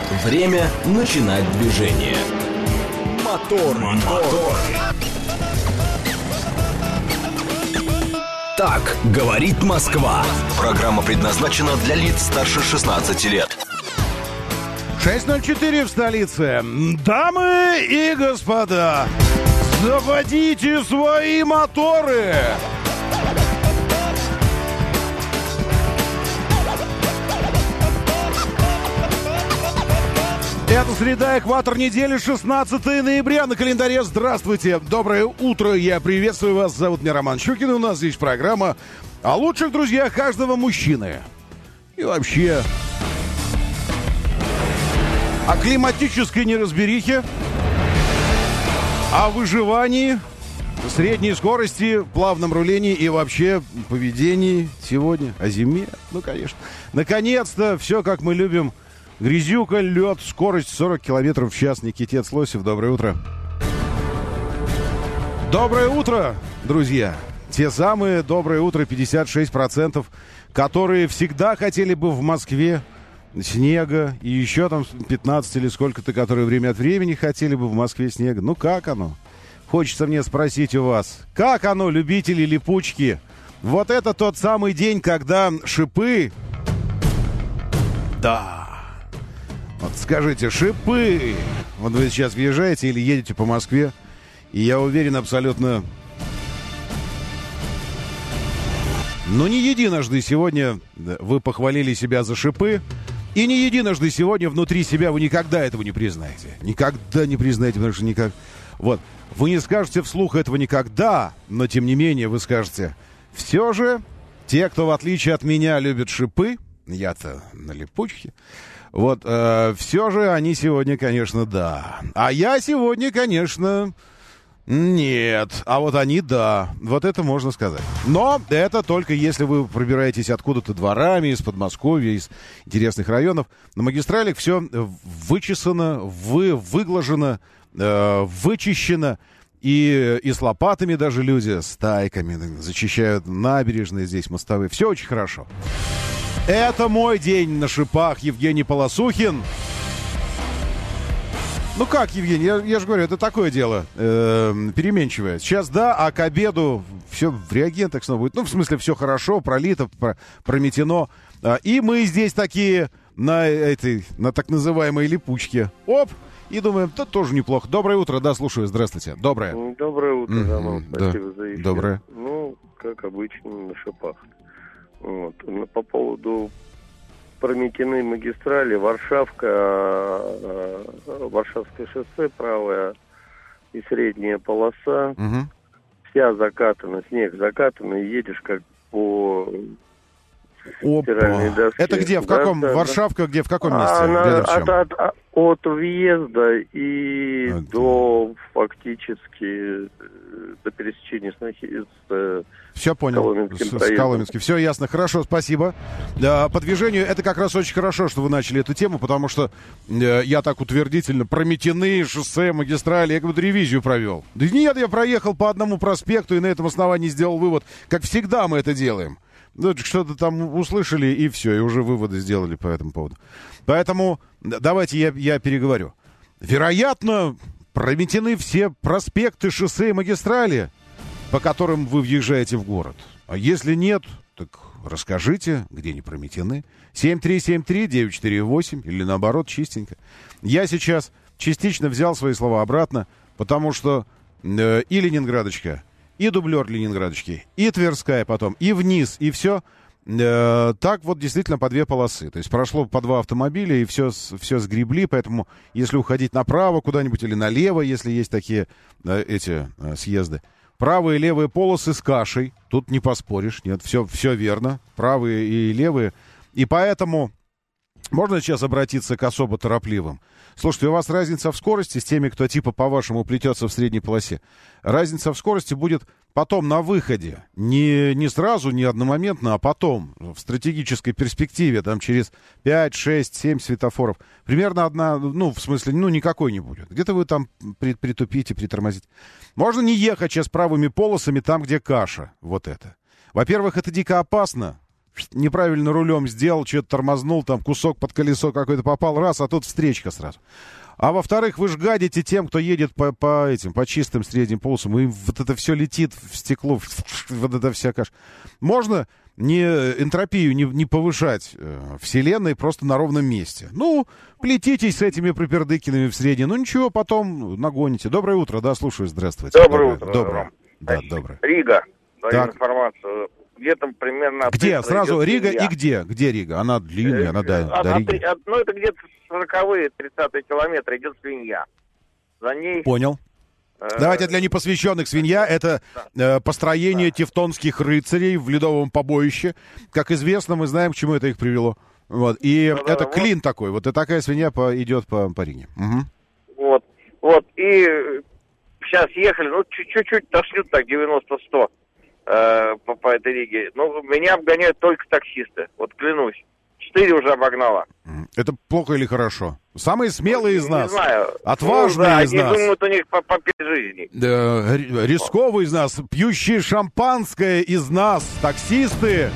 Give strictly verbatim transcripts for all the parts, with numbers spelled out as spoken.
Время начинать движение. Мотор, мотор. Так говорит Москва. Программа предназначена для лиц старше шестнадцати лет. шесть ноль четыре в столице. Дамы и господа, заводите свои моторы. Это среда, экватор недели, шестнадцатое ноября на календаре. Здравствуйте, доброе утро, я приветствую вас. Зовут меня Роман Щукин, у нас здесь программа о лучших друзьях каждого мужчины. И вообще о климатической неразберихе, о выживании, средней скорости, плавном рулении и вообще поведении сегодня, о зиме, ну, конечно. Наконец-то, все как мы любим. Грязюка, лед, скорость сорок километров в час. Никитец Лосев, доброе утро. Доброе утро, друзья. Те самые доброе утро, пятьдесят шесть процентов, которые всегда хотели бы в Москве снега. И еще там пятнадцать или сколько-то, которые время от времени хотели бы в Москве снега. Ну как оно? Хочется мне спросить у вас. Как оно, любители липучки? Вот это тот самый день, когда шипы... Да... Вот скажите, шипы, вот вы сейчас въезжаете или едете по Москве, и я уверен абсолютно, ну не единожды сегодня вы похвалили себя за шипы, и не единожды сегодня внутри себя вы никогда этого не признаете. Никогда не признаете, потому что никак... Вот, вы не скажете вслух этого никогда, но тем не менее вы скажете, все же те, кто в отличие от меня любит шипы, я-то на липучке, вот, э, все же они сегодня, конечно, да. А я сегодня, конечно, нет. А вот они, да. Вот это можно сказать. Но это только если вы пробираетесь откуда-то дворами, из Подмосковья, из интересных районов. На магистралях все вычесано, вы, выглажено, э, вычищено. И, и с лопатами даже люди, с тайками зачищают набережные здесь, мостовые. Все очень хорошо. Это мой день на шипах, Евгений Полосухин. Ну как, Евгений, я, я же говорю, это такое дело э, переменчивое. Сейчас да, а к обеду все в реагентах снова будет. Ну, в смысле, все хорошо, пролито, про, прометено. И мы здесь такие на этой, на так называемой липучке. Оп! И думаем, да тоже неплохо. Доброе утро, да, слушаю, здравствуйте. Доброе. Доброе утро, mm-hmm, Роман, спасибо да. за эфир. Доброе. Ну, как обычно, на шипах. Вот. По поводу Прометены магистрали, Варшавка, Варшавское шоссе, правая и средняя полоса, угу. вся закатана, снег закатан, и едешь как по стиральной доске. Это где, в каком, да, да, Варшавка, да. где, в каком месте? Она, где от, от, от, от въезда и это... до фактически до пересечения с, с все понял, с, с Коломенским. Все ясно, хорошо, спасибо. По движению это как раз очень хорошо, что вы начали эту тему, потому что я так утвердительно Прометены, шоссе, магистрали, я как будто ревизию провел. Да нет, я проехал по одному проспекту и на этом основании сделал вывод, как всегда мы это делаем. Ну, что-то там услышали, и все, и уже выводы сделали по этому поводу. Поэтому давайте я, я переговорю. Вероятно, прометены все проспекты, шоссе и магистрали, по которым вы въезжаете в город. А если нет, так расскажите, где не прометены. семь три семь три девять четыре восемь или наоборот, чистенько. Я сейчас частично взял свои слова обратно, потому что э, и Ленинградочка, и дублер Ленинградочки, и Тверская потом, и вниз, и все. Э, так вот действительно по две полосы. То есть прошло по два автомобиля, и все, все сгребли. Поэтому если уходить направо куда-нибудь или налево, если есть такие э, эти э, съезды. Правые и левые полосы с кашей. Тут не поспоришь. Нет, все, все верно. Правые и левые. И поэтому можно сейчас обратиться к особо торопливым. Слушайте, у вас разница в скорости с теми, кто типа по-вашему плетется в средней полосе. Разница в скорости будет потом на выходе. Не, не сразу, не одномоментно, а потом, в стратегической перспективе, там через пять, шесть, семь светофоров. Примерно одна, ну, в смысле, ну, никакой не будет. Где-то вы там при, притупите, притормозите. Можно не ехать сейчас правыми полосами там, где каша. Вот это. Во-первых, это дико опасно. неправильно рулем сделал, что-то тормознул, там кусок под колесо какой-то попал, раз, а тут встречка сразу. А во-вторых, вы ж гадите тем, кто едет по, по этим, по чистым средним полосам, и вот это все летит в стекло, вот это вся каша. Можно не энтропию не, не повышать э, вселенной просто на ровном месте. Ну, плетитесь с этими пропердыкинами в среднем, ну ничего, потом нагоните. Доброе утро, да, слушаю, здравствуйте. Доброе, доброе утро. Доброе. Да, Значит, доброе. Рига, даю Так. информацию. Где-то примерно... Где? Сразу Рига свинья. и где? Где Рига? Она длинная, она до, От- до от- Риги. от- ну, это где-то сороковые, тридцатые километры идет свинья. За ней... Понял. э, Давайте для непосвященных свинья — это э, построение тевтонских рыцарей в ледовом побоище. Как известно, мы знаем, к чему это их привело. Вот. И Да-да, это вот. клин такой. Вот и такая свинья по, идет по, по Риге. Угу. Вот, вот, и сейчас ехали, ну, чуть- чуть-чуть тошнют так, девяносто-сто э, по, по этой Риге. Ну, меня обгоняют только таксисты, вот клянусь. Четыре уже обогнала. Это плохо или хорошо? Самые смелые из Не нас, знаю. отважные Ну, да, из они нас, думают, у них по, по пять жизней. э, ри- рисковые из нас, пьющие шампанское из нас, таксисты.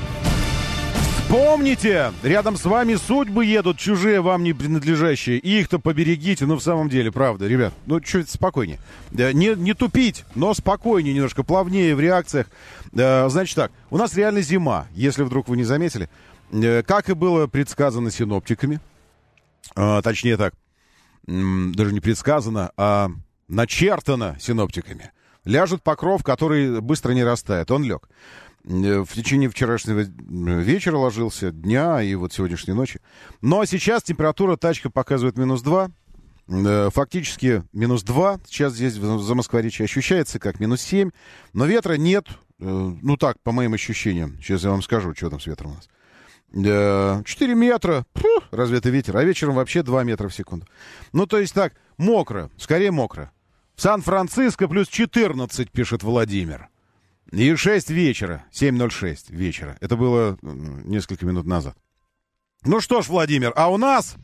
Вспомните, рядом с вами судьбы едут, чужие вам не принадлежащие. Их-то поберегите, ну в самом деле, правда, ребят. Ну чуть спокойнее. Э, Не, не тупить, но спокойнее немножко, плавнее в реакциях. Э, Значит так, у нас реально зима, если вдруг вы не заметили. Э, Как и было предсказано синоптиками, э, точнее так, м, даже не предсказано, а начертано синоптиками. Ляжет покров, который быстро не растает. Он лег. В течение вчерашнего вечера ложился, дня и вот сегодняшней ночи. Но сейчас температура тачка показывает минус два. Э, Фактически минус два. Сейчас здесь в Замоскворечье ощущается как минус семь. Но ветра нет. Э, Ну так, по моим ощущениям. Сейчас я вам скажу, что там с ветром у нас. Э, четыре метра. Фу, разве это ветер? А вечером вообще два метра в секунду. Ну, то есть так, мокро. Скорее мокро. В Сан-Франциско плюс четырнадцать, пишет Владимир. И шесть вечера, семь ноль шесть вечера. Это было м, несколько минут назад. Ну что ж, Владимир, а у нас...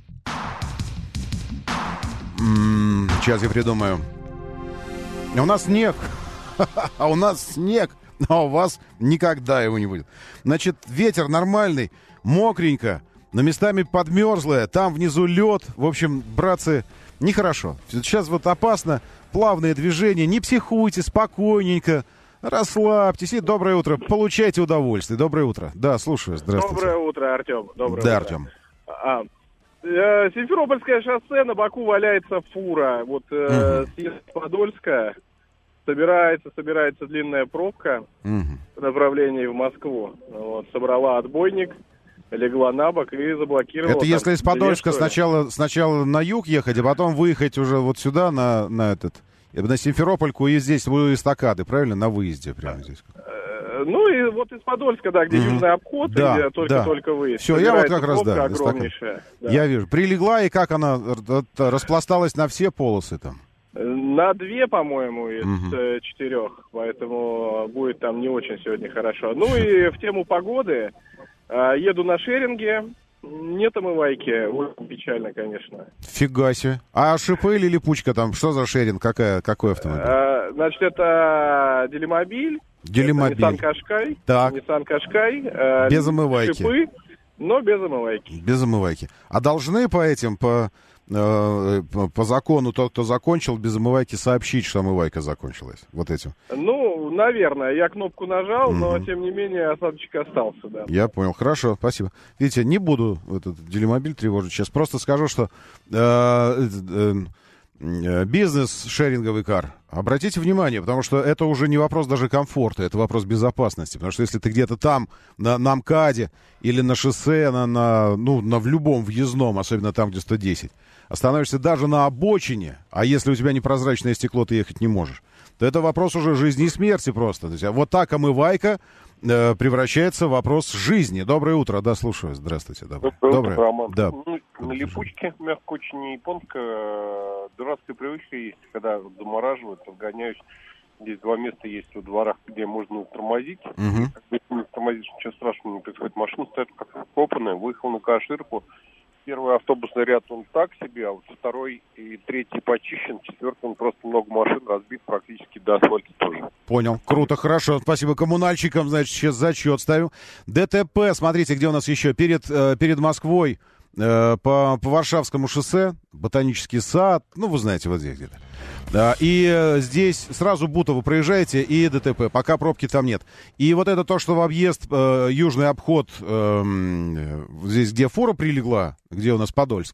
М, Сейчас я придумаю. А у нас снег. А у нас снег. А у вас никогда его не будет. Значит, ветер нормальный, мокренько, но местами подмерзлое. Там внизу лед. В общем, братцы, нехорошо. Сейчас вот опасно. Плавные движения. Не психуйте, спокойненько. Расслабьтесь и доброе утро. Получайте удовольствие. Доброе утро. Да, слушаю. Здравствуйте. Доброе утро, Артем. Доброе да, утро. Артем. А, э, Симферопольское шоссе, на боку валяется фура. Вот э, Мгм. съезд с Подольска, собирается, собирается длинная пробка Мгм. в направлении в Москву. Вот, собрала отбойник, легла на бок и заблокировала. Это там если из две, Подольска что ли. сначала, сначала на юг ехать, а потом выехать уже вот сюда, на, на этот... На Симферопольку, и здесь у эстакады, правильно? На выезде прямо здесь. Э, Ну и вот из Подольска, да, где Мгм. южный обход, Да, где да. только-только выезд. Всё, я вот Собирается как раз, да, пробка эстакада. огромнейшая. Да. Я вижу. Прилегла, и как она р- р- распласталась на все полосы там? На две, по-моему, из Мгм. э, четырех, поэтому будет там не очень сегодня хорошо. Ну и в тему погоды. э, Еду на шеринге, нет омывайки, очень печально, конечно. Фига себе. А шипы или липучка там? Что за шеринг? Какая, какой автомобиль? Э, Значит, это Делимобиль, Делимобиль. Nissan Qashqai, Так. Nissan Qashqai, э, Без омывайки. шипы, но без омывайки. Без омывайки. А должны по этим, по, э, по, по закону, тот, кто закончил без омывайки, сообщить, что омывайка закончилась? Вот этим. Ну, наверное, я кнопку нажал, но Мгм. тем не менее осадочек остался, да. Я понял. Хорошо, спасибо. Видите, не буду этот делимобиль тревожить сейчас. Просто скажу, что э, э, э, бизнес шеринговый кар. Обратите внимание, потому что это уже не вопрос даже комфорта, это вопрос безопасности. Потому что если ты где-то там, на, на МКАДе или на шоссе, на, на, ну, на, в любом въездном, особенно там, где сто десять, остановишься даже на обочине, а если у тебя непрозрачное стекло, ты ехать не можешь, то это вопрос уже жизни и смерти просто. То есть, а вот так омывайка э, превращается в вопрос жизни. Доброе утро. Да, слушаю. Здравствуйте. Доброе, Доброе утро, Роман. Да. Ну, на липучке, мягко очень японская, дурацкая привычка есть, когда замораживают, отгоняюсь. Здесь два места есть во дворах, где можно тормозить. Мгм. Если не тормозишь, ничего страшного не происходит. Машина стоит как копанная, выехал на Каширку, первый автобусный ряд, он так себе, а вот второй и третий почищен, четвертый, он просто много машин разбит практически до асфальта тоже. Понял. Круто, хорошо. Спасибо коммунальщикам, значит, сейчас зачет ставим. ДТП, смотрите, где у нас еще. Перед, перед Москвой по, по Варшавскому шоссе, Ботанический сад, ну, вы знаете, вот здесь где-то. Да, и здесь сразу Бутово проезжаете, и ДТП, пока пробки там нет. И вот это то, что в объезд, э, южный обход, э, здесь, где фура прилегла, где у нас Подольск,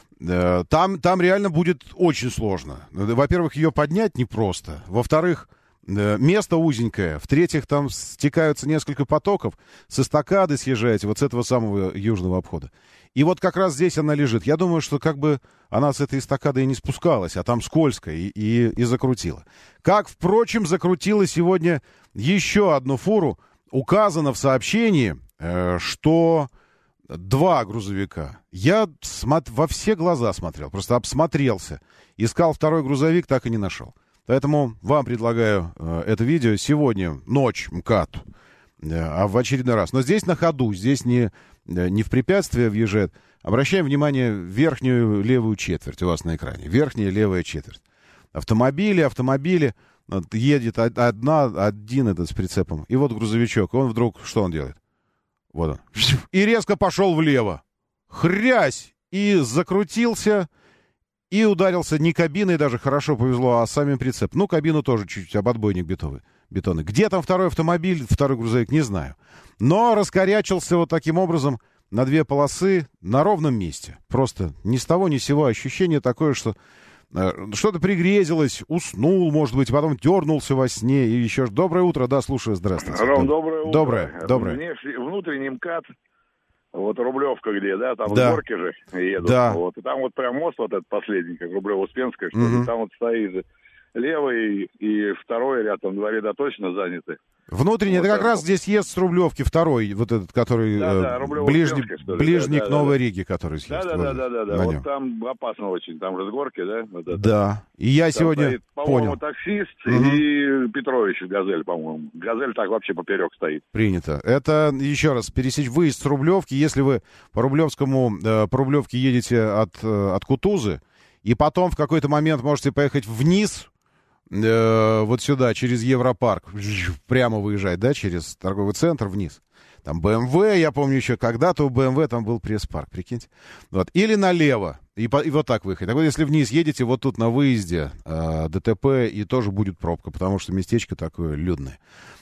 э, там, там реально будет очень сложно. Во-первых, ее поднять непросто. Во-вторых, э, место узенькое. В-третьих, там стекаются несколько потоков. С эстакады съезжаете, вот с этого самого южного обхода. И вот как раз здесь она лежит. Я думаю, что как бы она с этой эстакады и не спускалась, а там скользко и, и, и закрутила. Как, впрочем, закрутила сегодня еще одну фуру. Указано в сообщении, э, что два грузовика. Я смо- во все глаза смотрел, просто обсмотрелся. Искал второй грузовик, так и не нашел. Поэтому вам предлагаю э, это видео сегодня, ночь, МКАД, э, а в очередной раз. Но здесь на ходу, здесь не... не в препятствие въезжает. Обращаем внимание в верхнюю левую четверть у вас на экране. Верхняя левая четверть. Автомобили, автомобили. Вот, едет одна, один этот с прицепом. И вот грузовичок. Он вдруг, что он делает? Вот он. И резко пошел влево. Хрясь! И закрутился. И ударился не кабиной, даже хорошо повезло, а самим прицепом. Ну, кабину тоже чуть-чуть, об отбойник бетовый. Бетонный. Где там второй автомобиль, второй грузовик, не знаю. Но раскорячился вот таким образом на две полосы на ровном месте. Просто ни с того ни с сего ощущение такое, что э, что-то пригрезилось, уснул, может быть, потом дернулся во сне. И еще доброе утро, да, слушаю, здравствуйте. Ром, доброе утро. Доброе, доброе. Внешний, внутренний МКАД, вот Рублевка где, да, там да. с горки же едут. Да. Вот, и там вот прям мост вот этот последний, как Рублево-Успенская, что угу. ли, там вот стоит левый и второй ряд, там два ряда точно заняты. Внутренний, вот это как так. раз здесь съезд с Рублевки, второй, вот этот, который да, э, да, ближний, что ли, ближний да, к да, Новой да. Риге, который съезд. Да, да, вот, да, да, да, на вот нем. там опасно очень, там же с горки, да? Вот это. Да, и я там сегодня стоит, по-моему, понял. таксист Угу. и Петрович Газель, по-моему. Газель так вообще поперек стоит. Принято. Это, еще раз, пересечь выезд с Рублевки, если вы по Рублевскому, э, по Рублевке едете от, э, от Кутузы, и потом в какой-то момент можете поехать вниз, э, вот сюда, через Европарк, прямо выезжать, да, через торговый центр вниз. Там бэ эм вэ, я помню еще, когда-то у бэ эм вэ там был пресс-парк, прикиньте. Вот. Или налево, и, по, и вот так выехать. Так вот, если вниз едете, вот тут на выезде э, ДТП, и тоже будет пробка, потому что местечко такое людное.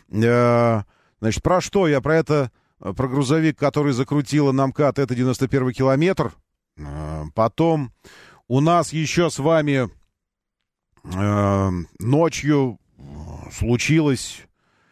Э, значит, про что я? Про это, про грузовик, который закрутила на МКАД, это девяносто первый километр. Э, потом у нас еще с вами э, ночью случилось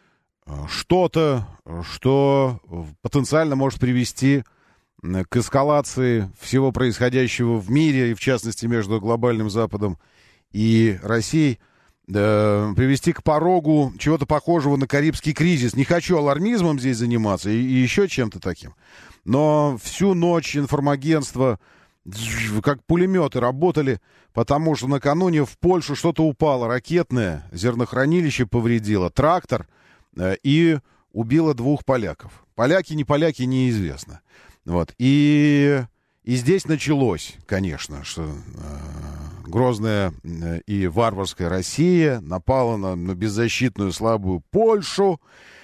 что-то, что потенциально может привести к эскалации всего происходящего в мире, и в частности между глобальным Западом и Россией, да, привести к порогу чего-то похожего на Карибский кризис. Не хочу алармизмом здесь заниматься и, и еще чем-то таким. Но всю ночь информагентства как пулеметы работали, потому что накануне в Польшу что-то упало ракетное, зернохранилище повредило, трактор, и убило двух поляков. Поляки, не поляки, неизвестно. Вот. И, и здесь началось, конечно, что э, грозная э, и варварская Россия напала на, на беззащитную слабую Польшу,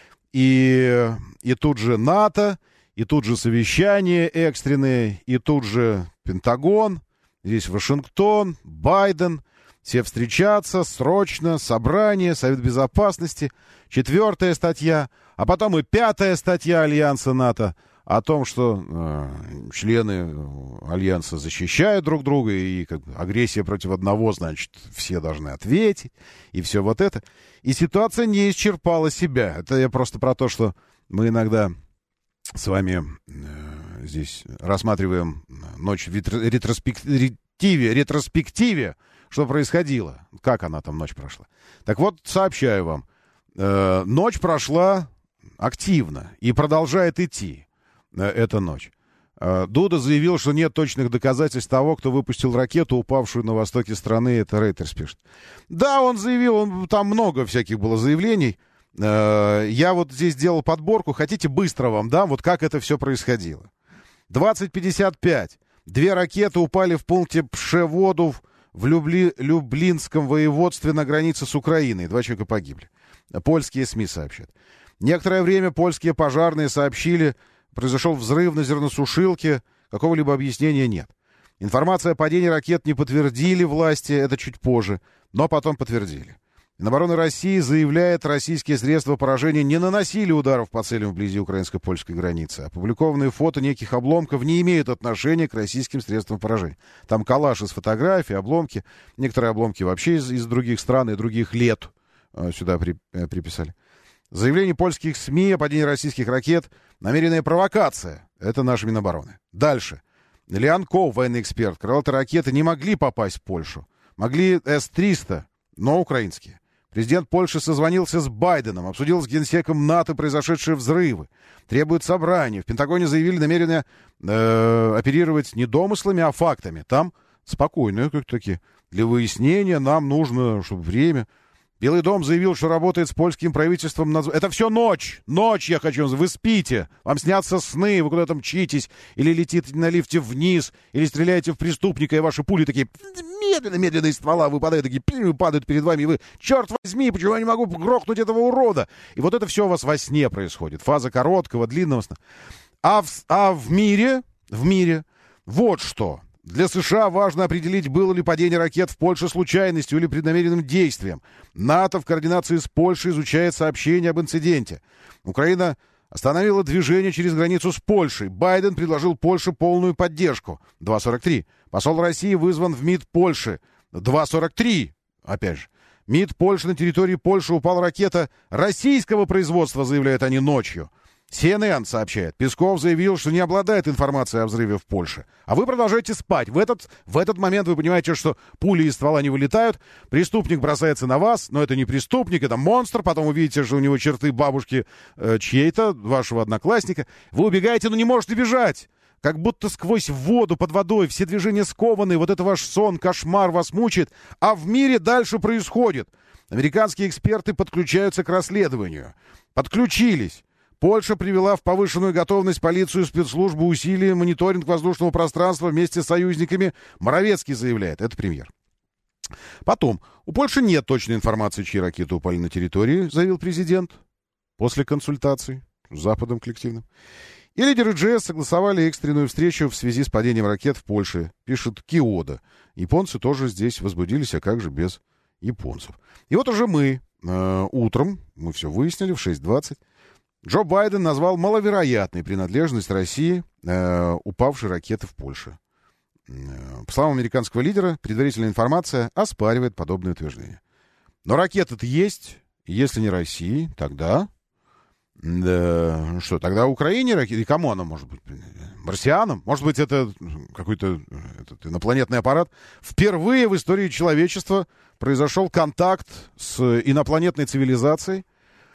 и, и тут же НАТО, и тут же совещания экстренные, и тут же Пентагон, здесь Вашингтон, Байден. Все встречаться, срочно, собрание, Совет Безопасности, четвертая статья, а потом и пятая статья Альянса НАТО о том, что э, члены Альянса защищают друг друга, и как бы, агрессия против одного, значит, все должны ответить, и все вот это. И ситуация не исчерпала себя. Это я просто про то, что мы иногда с вами э, здесь рассматриваем ночь в ретроспективе, ретроспективе, что происходило, как она там ночь прошла. Так вот, сообщаю вам, э, ночь прошла активно и продолжает идти э, эта ночь. Э, Дуда заявил, что нет точных доказательств того, кто выпустил ракету, упавшую на востоке страны, это Рейтерс пишет. Да, он заявил, он, там много всяких было заявлений. Э, я вот здесь делал подборку, хотите быстро вам дам, вот как это все происходило. двадцать пятьдесят пять. Две ракеты упали в пункте Пшеводов в Любли... Люблинском воеводстве на границе с Украиной. Два человека погибли. Польские СМИ сообщают. Некоторое время польские пожарные сообщили, произошел взрыв на зерносушилке. Какого-либо объяснения нет. Информация о падении ракет не подтвердили власти, это чуть позже, но потом подтвердили. Минобороны России заявляет, российские средства поражения не наносили ударов по целям вблизи украинско-польской границы. Опубликованные фото неких обломков не имеют отношения к российским средствам поражения. Там коллаж из фотографий, обломки. Некоторые обломки вообще из, из других стран и других лет э, сюда при, э, приписали. Заявление польских СМИ о падении российских ракет — намеренная провокация. Это наши Минобороны. Дальше. Леонков, военный эксперт. Крылатые ракеты не могли попасть в Польшу. Могли эс триста, но украинские. Президент Польши созвонился с Байденом, обсудил с генсеком НАТО произошедшие взрывы. Требует собрания. В Пентагоне заявили намерение э, оперировать не домыслами, а фактами. Там спокойно, как такие. Для выяснения нам нужно, чтобы время... Белый дом заявил, что работает с польским правительством. Над... Это все ночь. Ночь, я хочу. Вы спите. Вам снятся сны. Вы куда-то мчитесь. Или летите на лифте вниз. Или стреляете в преступника, и ваши пули такие медленно-медленно из ствола выпадают. Такие падают перед вами. И вы, черт возьми, почему я не могу грохнуть этого урода? И вот это все у вас во сне происходит. Фаза короткого, длинного сна. А в, а в мире, в мире, вот что. Для США важно определить, было ли падение ракет в Польше случайностью или преднамеренным действием. НАТО в координации с Польшей изучает сообщения об инциденте. Украина остановила движение через границу с Польшей. Байден предложил Польше полную поддержку. два сорок три. Посол России вызван в МИД Польши. два сорок три. Опять же. МИД Польши, на территории Польши упала ракета российского производства, заявляют они ночью. си эн эн сообщает. Песков заявил, что не обладает информацией о взрыве в Польше. А вы продолжаете спать. В этот, в этот момент вы понимаете, что пули из ствола не вылетают. Преступник бросается на вас, но это не преступник, это монстр. Потом увидите, что у него черты бабушки э, чьей-то, вашего одноклассника. Вы убегаете, но не можете бежать. Как будто сквозь воду, под водой, все движения скованы. Вот это ваш сон, кошмар вас мучает. А в мире дальше происходит. Американские эксперты подключаются к расследованию. Подключились. Польша привела в повышенную готовность полицию, спецслужбы, усилия, мониторинг воздушного пространства вместе с союзниками. Моровецкий заявляет, это премьер. Потом, у Польши нет точной информации, чьи ракеты упали на территории, заявил президент, после консультаций с Западом коллективным. И лидеры джи эс согласовали экстренную встречу в связи с падением ракет в Польше, пишет Киода. Японцы тоже здесь возбудились, а как же без японцев? И вот уже мы э, утром, мы все выяснили, в шесть двадцать, Джо Байден назвал маловероятной принадлежность России э, упавшей ракеты в Польше. Э, по словам американского лидера, предварительная информация оспаривает подобное утверждение. Но ракеты-то есть. Если не России, тогда... Да, что, тогда Украине ракеты? И кому она может быть? Марсианам? Может быть, это какой-то этот, инопланетный аппарат? Впервые в истории человечества произошел контакт с инопланетной цивилизацией.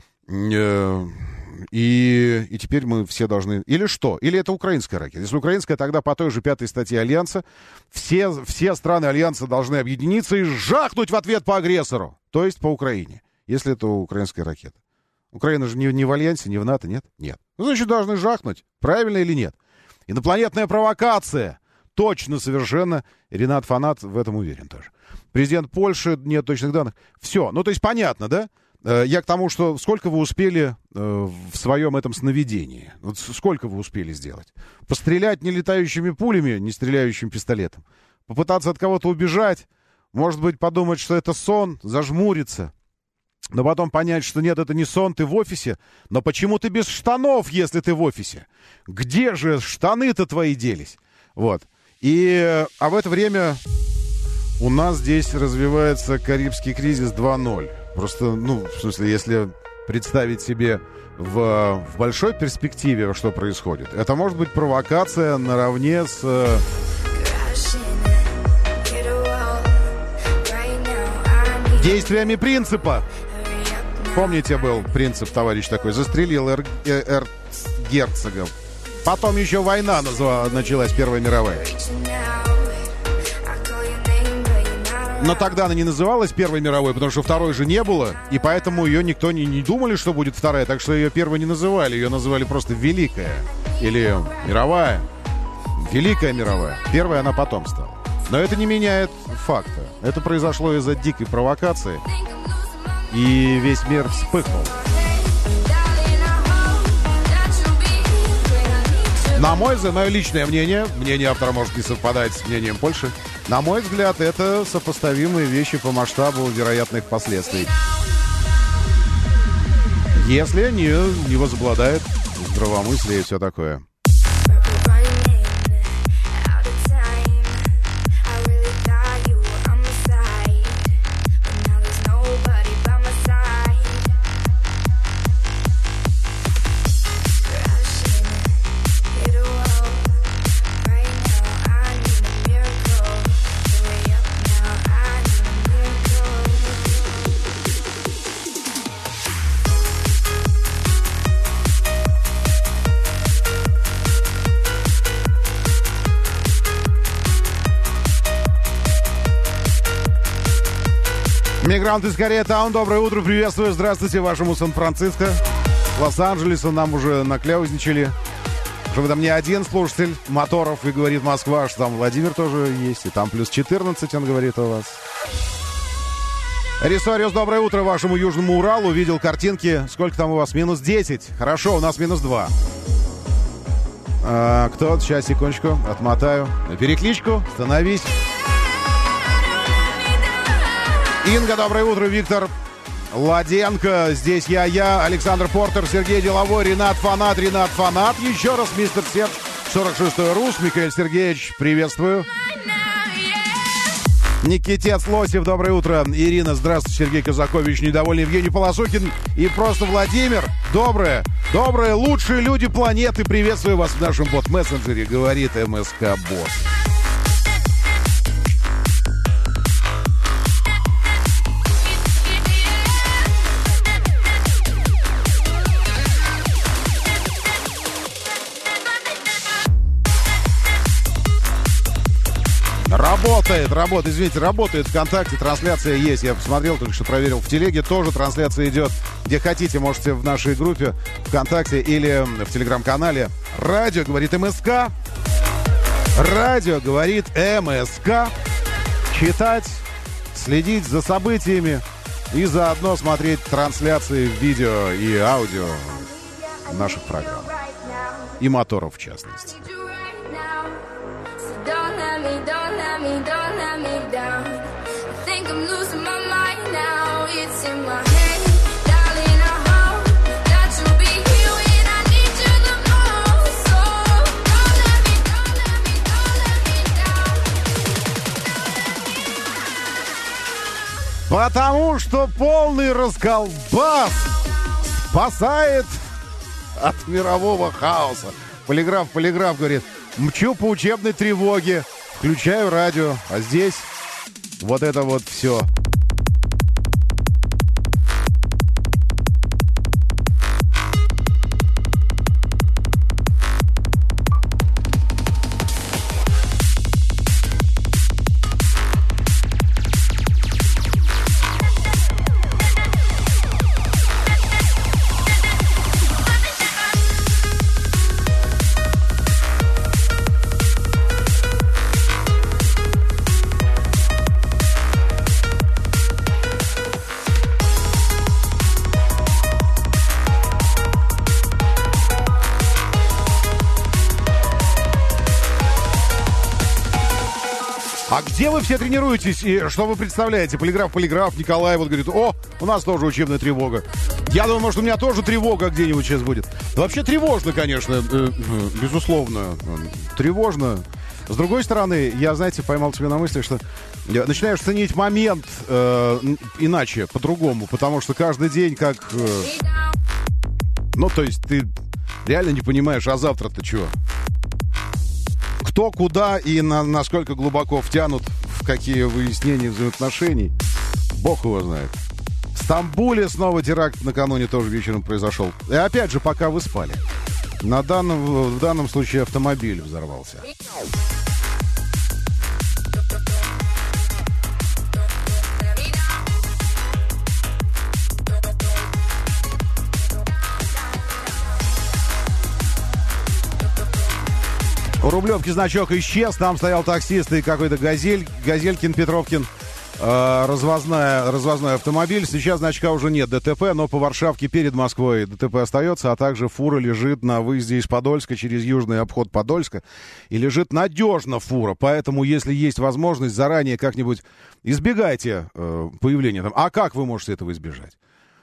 Э, И, и теперь мы все должны... Или что? Или это украинская ракета? Если украинская, тогда по той же пятой статье Альянса все, все страны Альянса должны объединиться и жахнуть в ответ по агрессору. То есть по Украине. Если это украинская ракета. Украина же не, не в Альянсе, не в НАТО, нет? Нет. Ну, значит, должны жахнуть. Правильно или нет? Инопланетная провокация. Точно, совершенно. Ренат Фанат в этом уверен тоже. Президент Польши, нет точных данных. Все. Ну, то есть понятно, да? Я к тому, что сколько вы успели э, в своем этом сновидении? Вот сколько вы успели сделать? Пострелять не летающими пулями, не стреляющим пистолетом? Попытаться от кого-то убежать? Может быть, подумать, что это сон, зажмуриться? Но потом понять, что нет, это не сон, ты в офисе. Но почему ты без штанов, если ты в офисе? Где же штаны-то твои делись? Вот. И, а в это время у нас здесь развивается Карибский кризис два ноль. Просто, ну, в смысле, если представить себе в, в большой перспективе, что происходит, это может быть провокация наравне с... действиями принципа. Помните, был принцип, товарищ такой, застрелил эр- эр- эрцгерцогов. Потом еще война назва- началась, Первая мировая. Но тогда она не называлась Первой мировой, потому что Второй же не было, и поэтому ее никто не, не думали, что будет Вторая, так что ее Первой не называли, ее называли просто Великая или Мировая. Великая мировая. Первая она потом стала. Но это не меняет факта. Это произошло из-за дикой провокации. И весь мир вспыхнул. На мой взгляд, мое личное мнение, мнение автора может не совпадать с мнением Польши, на мой взгляд, это сопоставимые вещи по масштабу вероятных последствий. Если они не возобладают здравомыслие и все такое. Мигрант из Корея-таун, доброе утро, приветствую, здравствуйте вашему Сан-Франциско. Лос-Анджелесу нам уже накляузничали, что вы там не один слушатель моторов, и говорит Москва, что там Владимир тоже есть, и там плюс четырнадцать, он говорит у вас. Рисориус, доброе утро вашему Южному Уралу, видел картинки, сколько там у вас, минус десять, хорошо, у нас минус два. А, кто? Сейчас, секундочку, отмотаю. На перекличку, становись. Инга, доброе утро, Виктор Ладенко, здесь я, я, Александр Портер, Сергей Деловой, Ренат Фанат, Ренат Фанат, еще раз мистер Серж, сорок шестой Рус, Михаил Сергеевич, приветствую. Никитец Лосев, доброе утро, Ирина, здравствуйте, Сергей Казакович, недовольный Евгений Полосухин и просто Владимир, доброе, доброе, лучшие люди планеты, приветствую вас в нашем бот-мессенджере, говорит МСК-бот. Работает, работает, извините, работает ВКонтакте, трансляция есть, я посмотрел, только что проверил в телеге, тоже трансляция идет, где хотите, можете в нашей группе ВКонтакте или в телеграм-канале. Радио говорит МСК, радио говорит МСК, читать, следить за событиями и заодно смотреть трансляции в видео и аудио наших программ и моторов в частности. Потому что полный расколбас спасает от мирового хаоса. Полиграф, полиграф говорит, мчу по учебной тревоге, включаю радио, а здесь вот это вот все. А где вы все тренируетесь? И что вы представляете? Полиграф, полиграф, Николай вот говорит, о, у нас тоже учебная тревога. Я думаю, может, у меня тоже тревога где-нибудь сейчас будет. Вообще тревожно, конечно, безусловно. Тревожно. С другой стороны, я, знаете, поймал себя на мысли, что начинаешь ценить момент э, иначе, по-другому. Потому что каждый день как... Э, ну, то есть ты реально не понимаешь, а завтра-то чего? Кто, куда и на, насколько глубоко втянут в какие выяснения взаимоотношений, бог его знает. В Стамбуле снова теракт накануне тоже вечером произошел. И опять же, пока вы спали. На данном, в данном случае автомобиль взорвался. У Рублевки значок исчез, там стоял таксист и какой-то газель, Газелькин, Петровкин, э, развозная, развозной автомобиль. Сейчас значка уже нет, ДТП, но по Варшавке перед Москвой ДТП остается, а также фура лежит на выезде из Подольска через южный обход Подольска. И лежит надежно фура, поэтому если есть возможность, заранее как-нибудь избегайте э, появления там. А как вы можете этого избежать?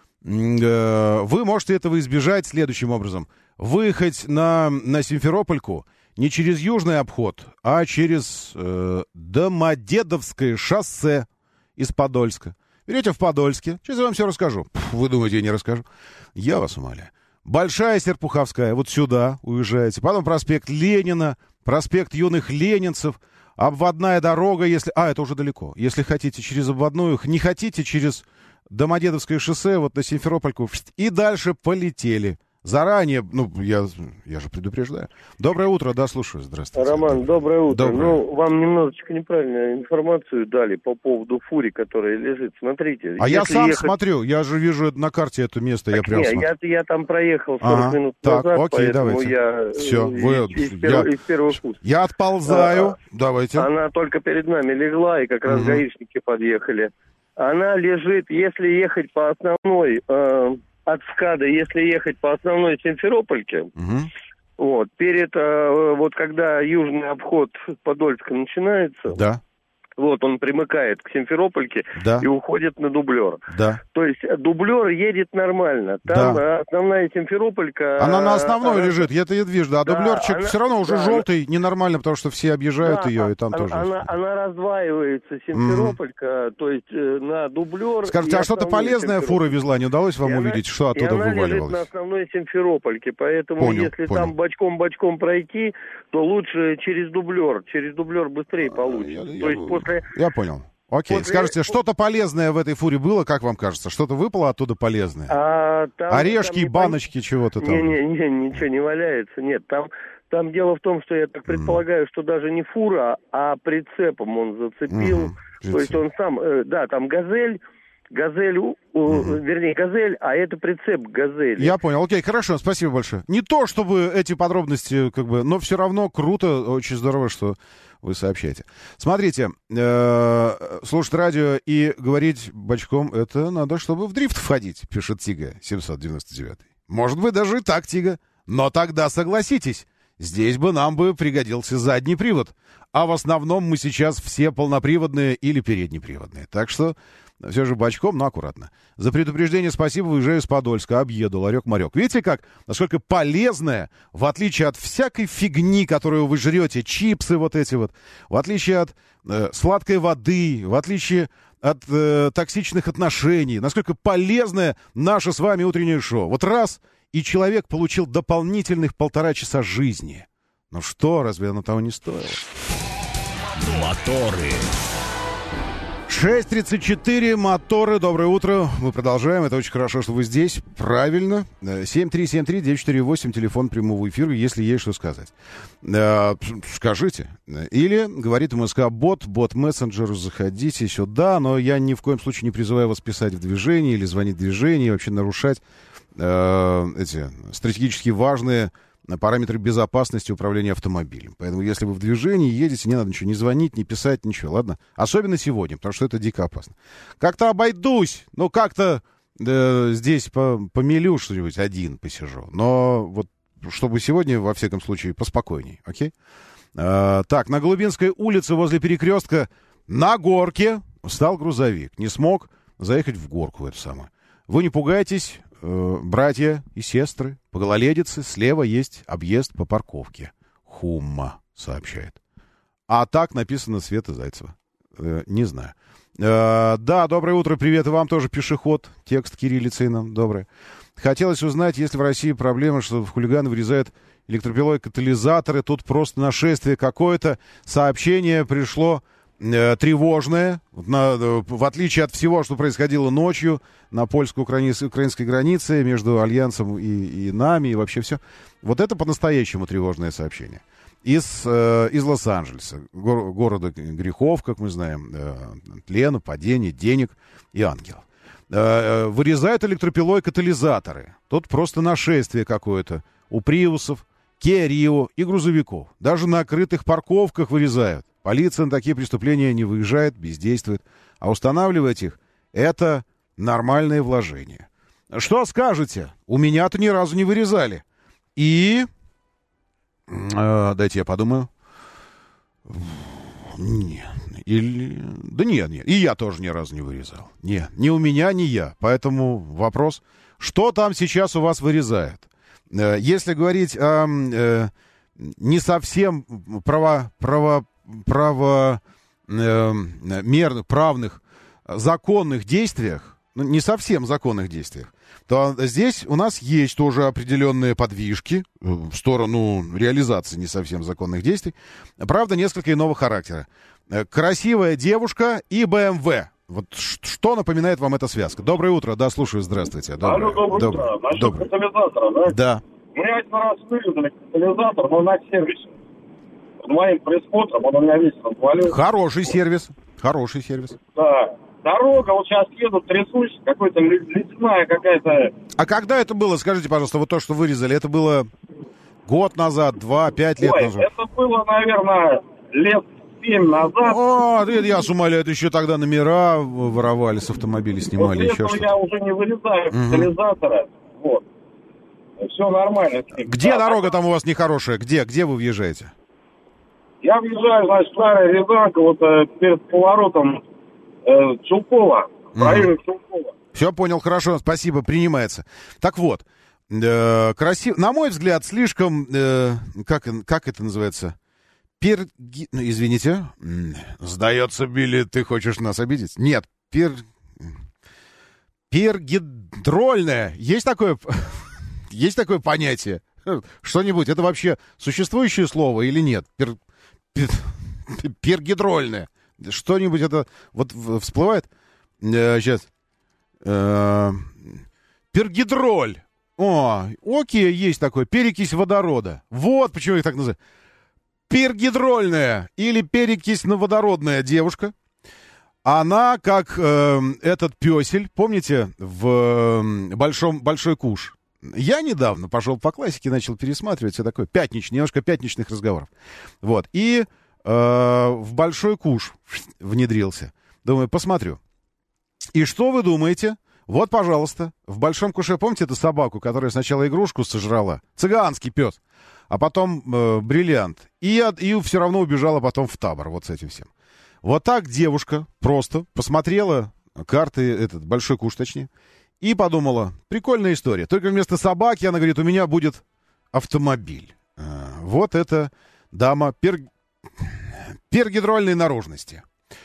Э, вы можете этого избежать следующим образом. Выехать на, на Симферопольку не через южный обход, а через э, Домодедовское шоссе из Подольска. Берете в Подольске. Сейчас я вам все расскажу. Пф, вы думаете, я не расскажу? Я вас умоляю. Большая Серпуховская, вот сюда уезжаете. Потом проспект Ленина, проспект юных ленинцев, обводная дорога, если... А, это уже далеко. Если хотите через обводную, не хотите через Домодедовское шоссе, вот на Симферопольку, и дальше полетели. Заранее, ну, я, я же предупреждаю. Доброе утро, да, слушаю, здравствуйте. Роман, доброе утро. Доброе. Ну, вам немножечко неправильную информацию дали по поводу фури, которая лежит. Смотрите. А я сам ехать... смотрю, я же вижу на карте это место, так я прям не, смотрю. Я, я там проехал сорок ага, минут так, назад, окей, поэтому давайте. я Все, вы, из, из, я, перв... из первых уст. Я отползаю, а, давайте. Она только перед нами легла, и как раз угу. гаишники подъехали. Она лежит, если ехать по основной... Э, от СКАДа, если ехать по основной Симферопольке, угу. вот, перед, э, вот когда южный обход Подольска начинается, да. вот он примыкает к Симферопольке да. и уходит на дублер. Да. То есть дублер едет нормально. Там да. основная Симферополька... Она на основной она... лежит, я это и вижу, да. А да, дублерчик она... все равно уже да, желтый, она... ненормально, потому что все объезжают да, ее, и там она, тоже... Она, она раздваивается, Симферополька, mm-hmm. то есть э, на дублер... Скажите, а что-то полезное фура везла, не удалось вам и увидеть, она... что оттуда и она вываливалось? Лежит на основной Симферопольке, поэтому понял, если понял. там бочком-бочком пройти, то лучше через дублер, через дублер быстрее получится. Я, то я, есть после... я понял. Окей, после... скажите, что-то полезное в этой фуре было, как вам кажется? Что-то выпало оттуда полезное? А, там, Орешки, там баночки, пон... чего-то там? Не-не-не, ничего не валяется, нет, там... Там дело в том, что я так предполагаю, mm. что даже не фура, а прицепом он зацепил. Mm-hmm. То есть он сам, э, да, там газель, газель, mm-hmm. вернее, газель, а это прицеп газели. Я понял, окей, хорошо, спасибо большое. Не то, чтобы эти подробности, как бы, но все равно круто, очень здорово, что вы сообщаете. Смотрите, э, слушать радио и говорить бочком, это надо, чтобы в дрифт входить, пишет Тига семьсот девяносто девять. Может быть, даже и так, Тига, но тогда согласитесь. Здесь бы нам бы пригодился задний привод. А в основном мы сейчас все полноприводные или переднеприводные. Так что все же бочком, но аккуратно. За предупреждение спасибо, выезжаю с Подольска, объеду, ларек-марек. Видите, как, насколько полезное, в отличие от всякой фигни, которую вы жрете, чипсы вот эти вот, в отличие от э, сладкой воды, в отличие от э, токсичных отношений, насколько полезное наше с вами утреннее шоу. Вот раз... И человек получил дополнительных полтора часа жизни. Ну что, разве оно того не стоило? Моторы. шесть тридцать четыре, моторы. Доброе утро. Мы продолжаем. Это очень хорошо, что вы здесь. Правильно. семь три семь три девять четыре восемь, телефон прямого эфира, если есть что сказать. Скажите. Или, говорит МСК-бот, бот-мессенджер, заходите сюда, но я ни в коем случае не призываю вас писать в движении или звонить в движении, вообще нарушать эти стратегически важные параметры безопасности управления автомобилем. Поэтому, если вы в движении едете, не надо ничего не звонить, не писать, ничего, ладно? Особенно сегодня, потому что это дико опасно. Как-то обойдусь, ну, как-то э, здесь по, помелю что-нибудь, один посижу. Но вот, чтобы сегодня, во всяком случае, поспокойней, окей? Э, так, на Голубинской улице возле перекрестка на горке встал грузовик. Не смог заехать в горку эту самую. Вы не пугайтесь, э, братья и сестры, по гололедице слева есть объезд по парковке. Хумма сообщает. А так написано Света Зайцева. Э, не знаю. Э, да, доброе утро, привет и вам тоже, пешеход. Текст кириллицей нам, доброе. Хотелось узнать, есть ли в России проблема, что хулиганы вырезают электропилой катализаторы. Тут просто нашествие какое-то. Сообщение пришло... тревожное, на, в отличие от всего, что происходило ночью на польско-украинской границе между Альянсом и, и нами, и вообще все. Вот это по-настоящему тревожное сообщение. Из, э, из Лос-Анджелеса, го- города грехов, как мы знаем, э, тлена, падения, денег и ангелов. Э, вырезают электропилой катализаторы. Тут просто нашествие какое-то у приусов Kia Rio и грузовиков. Даже на крытых парковках вырезают. Полиция на такие преступления не выезжает, бездействует. А устанавливать их — это нормальное вложение. Что скажете? У меня-то ни разу не вырезали. И... Э, дайте я подумаю. Нет. Или... Да нет, нет. И я тоже ни разу не вырезал. Нет, ни у меня, ни я. Поэтому вопрос, что там сейчас у вас вырезают? Э, если говорить о э, не совсем право, право, право э, мерных, правных, законных действиях, ну, не совсем законных действиях, то здесь у нас есть тоже определенные подвижки в сторону реализации не совсем законных действий. Правда, несколько иного характера. Красивая девушка и БМВ. Вот что напоминает вам эта связка? Доброе утро, да, слушаю, здравствуйте. Доброе, Алло, доброе, доброе утро. Насчет доброе. Катализатора, да? Да. У меня один раз вырезали катализатор, но на сервисе. Под моим присмотром он у меня весь развалился. Хороший сервис, хороший сервис. Да. Дорога, вот сейчас еду, трясусь, какой-то ледяная какая-то... А когда это было, скажите, пожалуйста, вот то, что вырезали, это было год назад, два, пять лет Ой, назад? это было, наверное, лет семь назад. О, я с ума, это еще тогда номера воровали с автомобиля, снимали, вот еще что-то. я уже не вырезаю катализатора, угу. Вот. Все нормально. Где да, дорога там у вас нехорошая? Где? Где вы въезжаете? Я въезжаю, значит, старая Рязанка, вот э, перед поворотом Чулкова, в районе mm. Чулкова. Все, понял, хорошо, спасибо, принимается. Так вот, э, красив... на мой взгляд, слишком, э, как, как это называется? Перги... Ну, извините. Сдается, Билли, ты хочешь нас обидеть? Нет, пер... пергидрольное. Есть такое... Есть такое понятие? Что-нибудь, это вообще существующее слово или нет? Пер... Пер... Пергидрольное. Что-нибудь это вот всплывает? Э, сейчас. Э, пергидроль. О, окей, есть такое. Перекись водорода. Вот почему их так называют. Пергидрольная или перекись-водородная девушка. Она, как э, этот пёсель, помните, в э, большом, «Большой куш». Я недавно пошел по классике, начал пересматривать все такое. Пятничный, немножко пятничных разговоров. Вот. И в «Большой куш» внедрился. Думаю, посмотрю. И что вы думаете? Вот, пожалуйста, в «Большом куше», помните эту собаку, которая сначала игрушку сожрала? Цыганский пес. А потом э, бриллиант. И, и все равно убежала потом в табор. Вот с этим всем. Вот так девушка просто посмотрела карты, этот «Большой куш», точнее, и подумала, прикольная история. Только вместо собаки, она говорит, у меня будет автомобиль. А, вот это дама пер... пергидрольной наружности.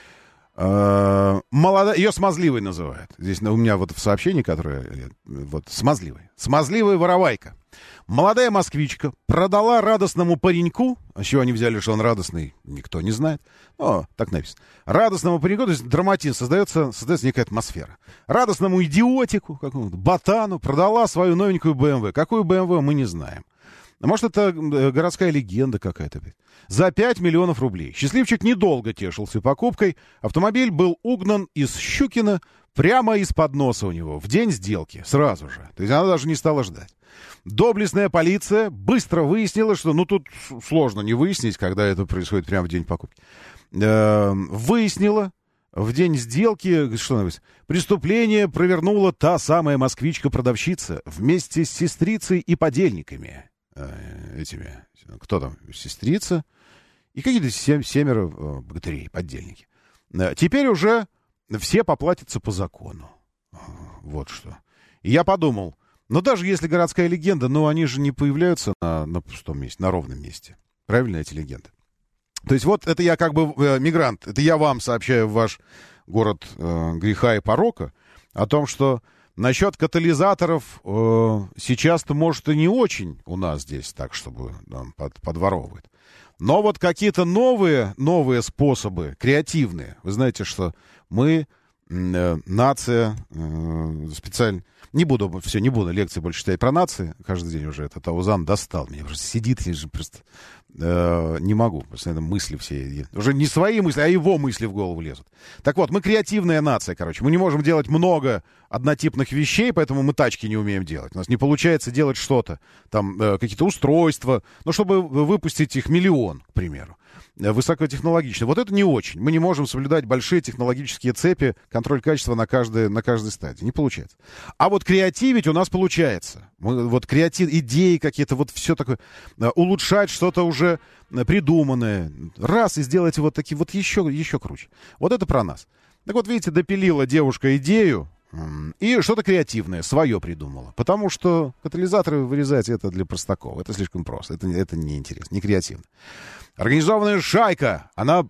А, молода... Ее смазливой называют. Здесь у меня вот в сообщении, которое... Вот, смазливой. Смазливая воровайка. Молодая москвичка продала радостному пареньку, а с чего они взяли, что он радостный, никто не знает. О, так написано. Радостному пареньку, то есть драматизм, создается, создается некая атмосфера. Радостному идиотику, какому-то ботану, продала свою новенькую БМВ. Какую БМВ, мы не знаем. Может, это городская легенда какая-то. За пять миллионов рублей. Счастливчик недолго тешился покупкой. Автомобиль был угнан из Щукина прямо из-под носа у него в день сделки, сразу же. То есть она даже не стала ждать. Доблестная полиция быстро выяснила, что... Ну, тут сложно не выяснить, когда это происходит прямо в день покупки. Э-э- выяснила в день сделки, что написано, преступление провернула та самая москвичка-продавщица вместе с сестрицей и подельниками. Э- этими... Кто там? Сестрица и какие-то сем- семеро э- богатырей, подельники. Э- теперь уже все поплатятся по закону. Вот что. И я подумал, но даже если городская легенда, ну, они же не появляются на, на пустом месте, на ровном месте. Правильно, эти легенды? То есть вот это я как бы э, мигрант, это я вам сообщаю в ваш город э, греха и порока о том, что насчет катализаторов э, сейчас-то, может, и не очень у нас здесь так, чтобы там, под, подворовывают. Но вот какие-то новые, новые способы, креативные. Вы знаете, что мы, э, нация, э, специально... Не буду, все, не буду лекции больше читать про нации. Каждый день уже этот Аузан достал. Меня уже сидит, и же просто Э, не могу, постоянно мысли все. Уже не свои мысли, а его мысли в голову лезут. Так вот, мы креативная нация, короче. Мы не можем делать много однотипных вещей, поэтому мы тачки не умеем делать. У нас не получается делать что-то, там, э, какие-то устройства, ну, чтобы выпустить их миллион, к примеру. Высокотехнологично. Вот это не очень. Мы не можем соблюдать большие технологические цепи, контроль качества на каждой, на каждой стадии. Не получается. А вот креативить у нас получается. Мы, вот креатив, идеи какие-то, вот все такое. Улучшать что-то уже придуманное. Раз, и сделать вот такие, вот еще, еще круче. Вот это про нас. Так вот, видите, допилила девушка идею и что-то креативное, свое придумала. Потому что катализаторы вырезать это для простаков. Это слишком просто. Это, это неинтересно, не креативно. Организованная шайка, она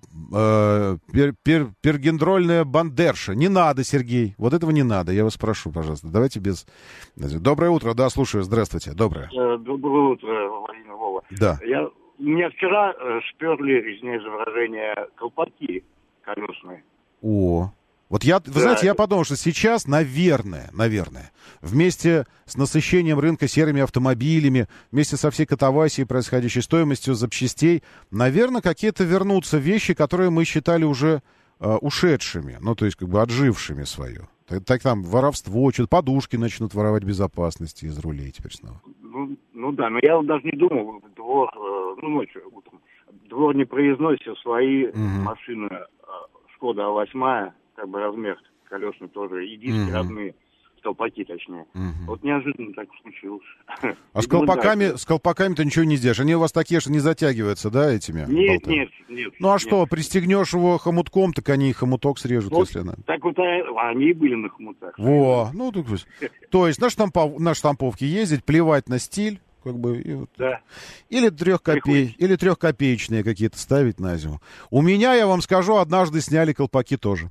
э, пер, пер, пергендрольная бандерша. Не надо, Сергей, вот этого не надо, я вас прошу, пожалуйста. Давайте без... Доброе утро, да, слушаю, здравствуйте, доброе. Доброе утро, Владимир Вова. Да. Я, меня вчера э, сперли, извиняюсь за выражение, колпаки колесные. О, вот я, вы да. знаете, я подумал, что сейчас, наверное, наверное, вместе с насыщением рынка серыми автомобилями, вместе со всей катавасией, происходящей стоимостью запчастей, наверное, какие-то вернутся вещи, которые мы считали уже э, ушедшими, ну, то есть, как бы, отжившими свое. Так, так там воровство, что-то подушки начнут воровать безопасности из рулей теперь снова. Ну, ну да, но я вот даже не думал, двор, э, ну, ночью утром, двор не произносит свои угу. машины, э, Шкода А восемь, как бы размер колесный тоже, и диски uh-huh. родные, колпаки точнее. Uh-huh. Вот неожиданно так случилось. А с колпаками, с колпаками-то ничего не сделаешь? Они у вас такие, что не затягиваются, да, этими? Нет, болтами? нет, нет. Ну а нет. что, пристегнешь его хомутком, так они и хомуток срежут, вот, если надо. Так вот они и были на хомутах. Во, ну так, то есть на, штампов, на штамповке ездить, плевать на стиль, как бы, и вот. Да. Или трех копей, или трехкопеечные какие-то ставить на зиму. У меня, я вам скажу, однажды сняли колпаки тоже.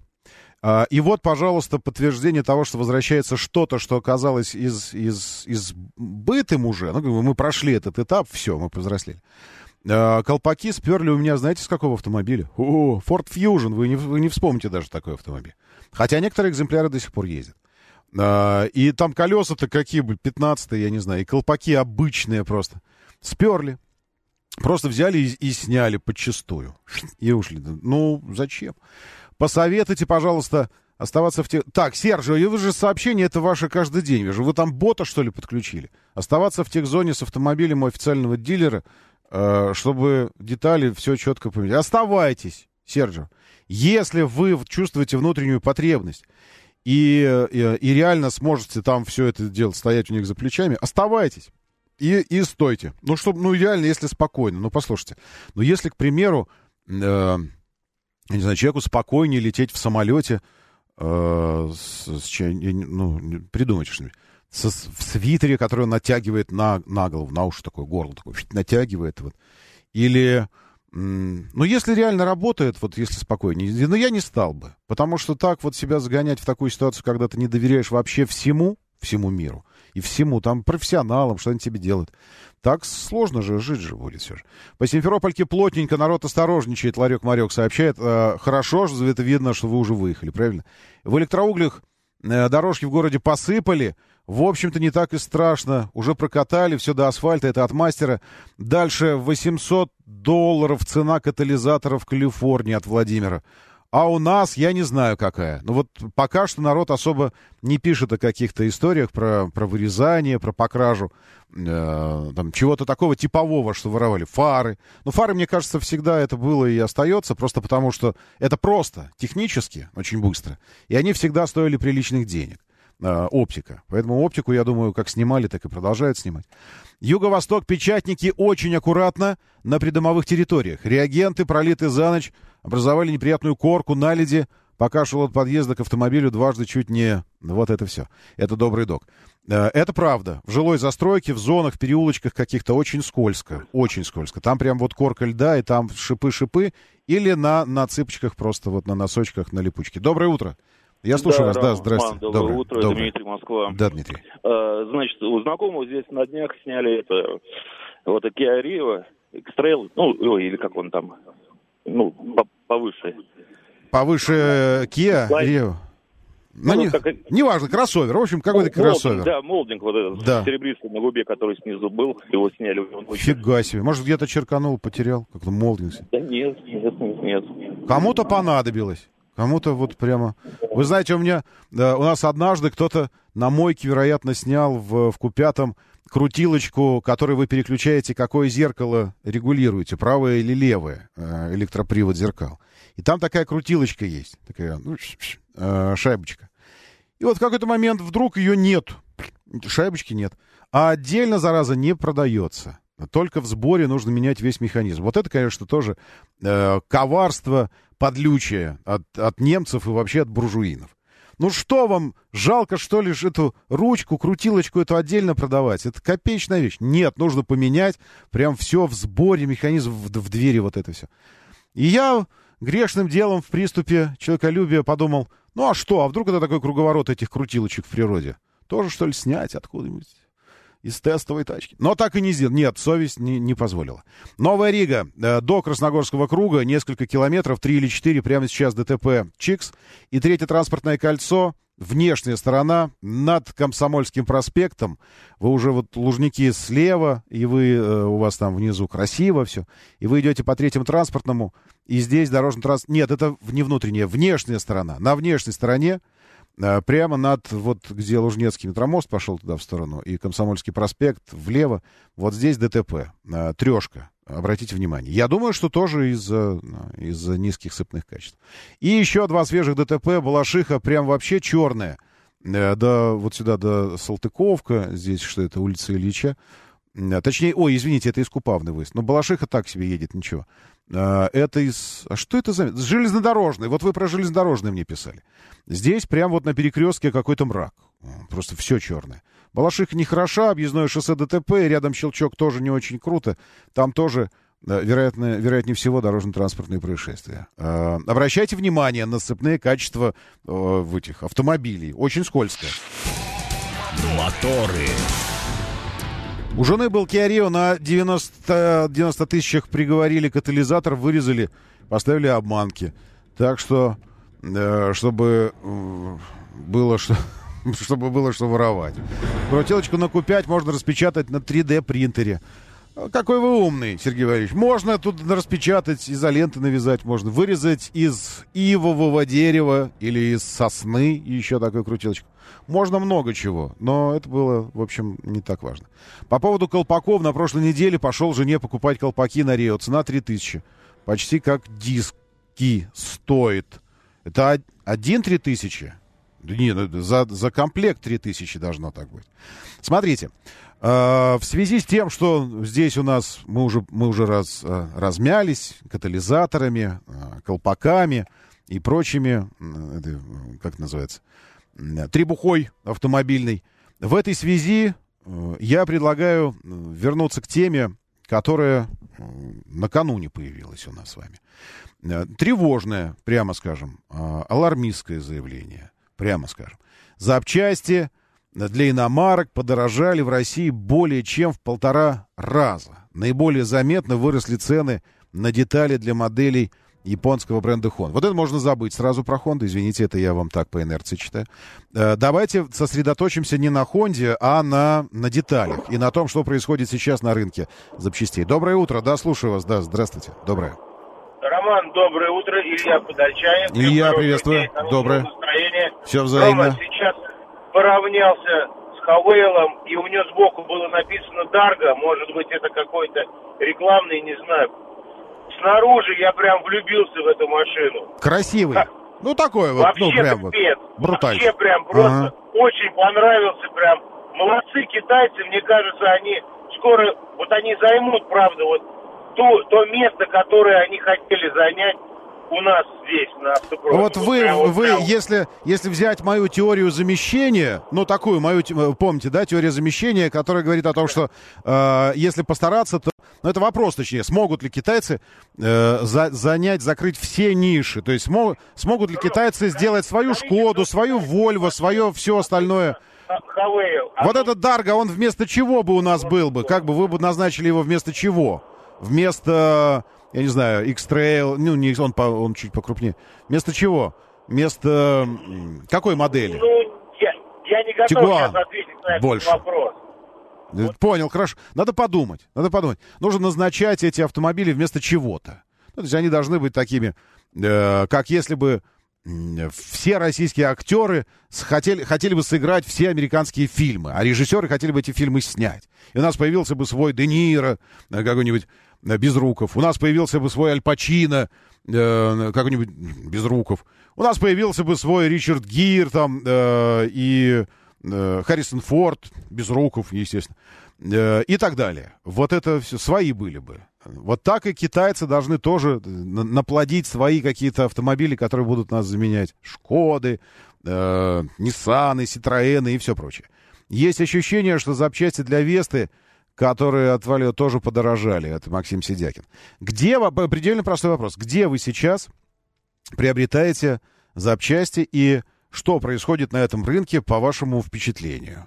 И вот, пожалуйста, подтверждение того, что возвращается что-то, что оказалось из, из, избытым уже. Ну, мы прошли этот этап, все, мы повзрослели. Колпаки сперли у меня, знаете, с какого автомобиля? О, Ford Fusion, вы не, вы не вспомните даже такой автомобиль. Хотя некоторые экземпляры до сих пор ездят. И там колеса-то какие были, пятнадцатые, я не знаю, и колпаки обычные просто. Сперли. Просто взяли и, и сняли подчистую. И ушли. Ну, зачем? Посоветуйте, пожалуйста, оставаться в тех... Так, Серджио, вы же сообщение, это ваше каждый день. Вижу, вы там бота, что ли, подключили? Оставаться в техзоне с автомобилем у официального дилера, э, чтобы детали все четко поменять. Оставайтесь, Серджио. Если вы чувствуете внутреннюю потребность и, и, и реально сможете там все это делать, стоять у них за плечами, оставайтесь. И, и стойте. Ну, чтобы, ну, реально, если спокойно. Ну, послушайте. Ну, если, к примеру... Э, я не знаю, человеку спокойнее лететь в самолете, э, с, с, ну, придумайте что-нибудь, с, в свитере, который он натягивает на, на голову, на уши такое, горло такое, натягивает. Вот. Или, м, ну, если реально работает, вот если спокойнее, ну, я не стал бы. Потому что так вот себя загонять в такую ситуацию, когда ты не доверяешь вообще всему, всему миру, и всему, там, профессионалам, что они тебе делают. Так сложно же, жить же будет все же. По Симферопольке плотненько, народ осторожничает, Ларек-Марек сообщает. Э, хорошо, что это видно, что вы уже выехали, правильно? В электроуглях э, дорожки в городе посыпали. В общем-то, не так и страшно. Уже прокатали, все до асфальта, это от мастера. Дальше восемьсот долларов цена катализатора в Калифорнии от Владимира. А у нас, я не знаю какая. Ну вот пока что народ особо не пишет о каких-то историях про, про вырезание, про покражу, э, там, чего-то такого типового, что воровали. Фары. Ну, фары, мне кажется, всегда это было и остается, просто потому что это просто, технически, очень быстро. И они всегда стоили приличных денег. Э, оптика. Поэтому оптику, я думаю, как снимали, так и продолжают снимать. Юго-Восток, печатники очень аккуратно на придомовых территориях. Реагенты, пролиты за ночь, образовали неприятную корку, наледи. Пока шел от подъезда к автомобилю, дважды чуть не... Вот это все. Это добрый док. Это правда. В жилой застройке, в зонах, в переулочках каких-то очень скользко. Очень скользко. Там прям вот корка льда, и там шипы-шипы. Или на, на цыпочках, просто вот на носочках, на липучке. Доброе утро. Я слушаю да, вас, да, здрасте. Доброе, доброе утро, доброе. Дмитрий, Москва. Да, Дмитрий. А, значит, у знакомого здесь на днях сняли это, вот Kia Rio, X-Trail, ну, или как он там, ну, повыше. Повыше Kia Rio? Ну, ну, не, как... неважно, кроссовер. В общем, какой-то ну, кроссовер. Молдинг, да, молдинг вот этот, да. серебристый на губе, который снизу был, его сняли. Он Фига себе. Может, где-то черканул, потерял? Как-то молдинг. Да нет, нет, нет, нет. Кому-то понадобилось. Кому-то вот прямо... Вы знаете, у меня... Да, у нас однажды кто-то на мойке, вероятно, снял в, в Купятом крутилочку, которой вы переключаете, какое зеркало регулируете, правое или левое, электропривод зеркал. И там такая крутилочка есть, такая ну, шайбочка. И вот в какой-то момент вдруг ее нет, шайбочки нет, а отдельно, зараза, не продается. Только в сборе нужно менять весь механизм. Вот это, конечно, тоже э, коварство подлючее от, от немцев и вообще от буржуинов. Ну что вам, жалко, что ли, эту ручку, крутилочку эту отдельно продавать? Это копеечная вещь. Нет, нужно поменять прям все в сборе, механизм в, в двери, вот это все. И я грешным делом в приступе человеколюбия подумал, ну а что, а вдруг это такой круговорот этих крутилочек в природе? Тоже, что ли, снять откуда-нибудь? Из тестовой тачки. Но так и не сделал. Нет, совесть не, не позволила. Новая Рига. Э, до Красногорского круга несколько километров, три или четыре, прямо сейчас ДТП Чикс. И третье транспортное кольцо, внешняя сторона, над Комсомольским проспектом. Вы уже вот Лужники слева, и вы, э, у вас там внизу красиво все. И вы идете по третьему транспортному, и здесь дорожный транспорт... Нет, это не внутренняя, внешняя сторона. На внешней стороне прямо над, вот где Лужнецкий метромост пошел туда в сторону, и Комсомольский проспект влево, вот здесь ДТП, трешка, обратите внимание. Я думаю, что тоже из-за из-за низких сыпных качеств. И еще два свежих ДТП, Балашиха прям вообще черная, до, вот сюда до Салтыковка, здесь что это, улица Ильича. Точнее, ой, извините, это из Купавны выезд. Но Балашиха так себе едет, ничего. Это из... А что это за... Железнодорожный. Вот вы про железнодорожный мне писали. Здесь прям вот на перекрестке какой-то мрак. Просто все черное. Балашиха не хороша, объездное шоссе ДТП, рядом Щелчок тоже не очень круто. Там тоже, вероятно, вероятнее всего, дорожно-транспортные происшествия. Обращайте внимание на сцепные качества в этих автомобилей. Очень скользко. Моторы. У жены был Kia Rio, на девяносто, девяносто тысячах приговорили катализатор, вырезали, поставили обманки. Так что, э, чтобы э, было что, чтобы было что воровать. Крутилочку на Ку пять можно распечатать на три дэ принтере. Какой вы умный, Сергей Валерьевич. Можно тут распечатать, изоленты навязать, можно вырезать из ивового дерева или из сосны, еще такую крутилочку. Можно много чего, но это было, в общем, не так важно. По поводу колпаков, на прошлой неделе пошел жене покупать колпаки на Рио. Цена три тысячи. Почти как диски стоит. Это один три тысячи? Нет, за, за комплект три тысячи должно так быть. Смотрите, э, в связи с тем, что здесь у нас мы уже, мы уже раз, э, размялись катализаторами, э, колпаками и прочими, э, как это называется, требухой автомобильной. В этой связи э, я предлагаю вернуться к теме, которая э, накануне появилась у нас с вами. Э, тревожное, прямо скажем, э, алармистское заявление, прямо скажем. Запчасти для иномарок подорожали в России более чем в полтора раза. Наиболее заметно выросли цены на детали для моделей японского бренда Honda. Вот это можно забыть сразу про Honda. Извините, это я вам так по инерции читаю. Э, давайте сосредоточимся не на Honda, а на, на деталях и на том, что происходит сейчас на рынке запчастей. Доброе утро. Да, слушаю вас. Да, здравствуйте. Доброе. Роман, доброе утро. Илья Подольчаев. Илья, приветствую. День, доброе. Настроение. Все взаимно. Рома сейчас поравнялся с Хавейлом, и у него сбоку было написано Дарго. Может быть, это какой-то рекламный, не знаю. Снаружи я прям влюбился в эту машину. Красивый. А, ну, такой вот, вообще ну, прям вот. Брутальный. Вообще прям просто ага. очень понравился. Прям молодцы китайцы. Мне кажется, они скоро, вот они займут, правда, вот то, то место, которое они хотели занять у нас здесь, на автопроме. Вот вы, прям, вы прям... если, если взять мою теорию замещения, ну, такую мою, помните, да, теория замещения, которая говорит о том, что э, если постараться, то, ну, это вопрос, точнее, смогут ли китайцы э, за, занять, закрыть все ниши, то есть смог, смогут ли китайцы сделать свою Шкоду, свою Вольво, свое все остальное. Вот этот Дарго, он вместо чего бы у нас был бы? Как бы вы бы назначили его вместо чего? Вместо... Я не знаю, X-Trail, ну, не, он, по, он чуть покрупнее. Вместо чего? вместо какой модели? Ну, я, я не готов Тигуан. сейчас ответить на этот Больше. вопрос. Вот. Понял, хорошо. Надо подумать, надо подумать. Нужно назначать эти автомобили вместо чего-то. Ну, то есть они должны быть такими, э, как если бы э, все российские актеры хотели, хотели бы сыграть все американские фильмы, а режиссеры хотели бы эти фильмы снять. И у нас появился бы свой Де Ниро, э, какой-нибудь э, Безруков. У нас появился бы свой Аль Пачино, э, какой-нибудь Безруков. У нас появился бы свой Ричард Гир там, э, и... Харрисон Форд, Безруков, естественно, и так далее. Вот это все свои были бы. Вот так и китайцы должны тоже наплодить свои какие-то автомобили, которые будут нас заменять. Шкоды, э, Ниссаны, Ситроены и все прочее. Есть ощущение, что запчасти для Весты, которые от Валио тоже подорожали. Это Максим Сидякин. Где, предельно простой вопрос, где вы сейчас приобретаете запчасти и что происходит на этом рынке, по вашему впечатлению?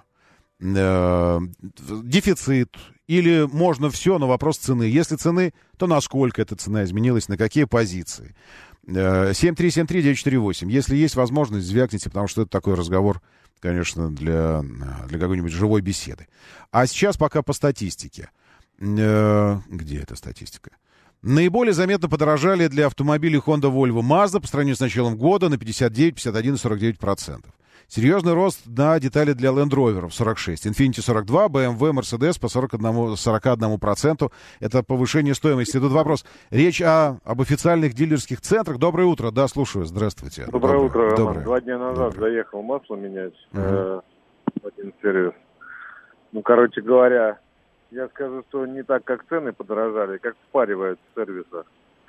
Э-э- дефицит? Или можно все, но вопрос цены? Если цены, то насколько эта цена изменилась, на какие позиции? семь три семь три девять четыре восемь. Если есть возможность, звякните, потому что это такой разговор, конечно, для, для какой-нибудь живой беседы. А сейчас пока по статистике. Э-э- где эта статистика? Наиболее заметно подорожали для автомобилей Honda, Volvo, Mazda по сравнению с началом года на пятьдесят девять, пятьдесят один и сорок девять процентов. Серьезный рост на детали для Land Rover сорок шесть, Infiniti сорок два, бэ эм вэ, Mercedes по сорок один, сорок один проценту. Это повышение стоимости. Тут вопрос. Речь о, об официальных дилерских центрах. Доброе утро. Да, слушаю. Здравствуйте. Доброе, Доброе утро, Роман. Доброе. Два дня назад Доброе. заехал масло менять uh-huh. э, в один сервис. Ну, короче говоря... Я скажу, что не так, как цены подорожали, как спаривают в сервисах.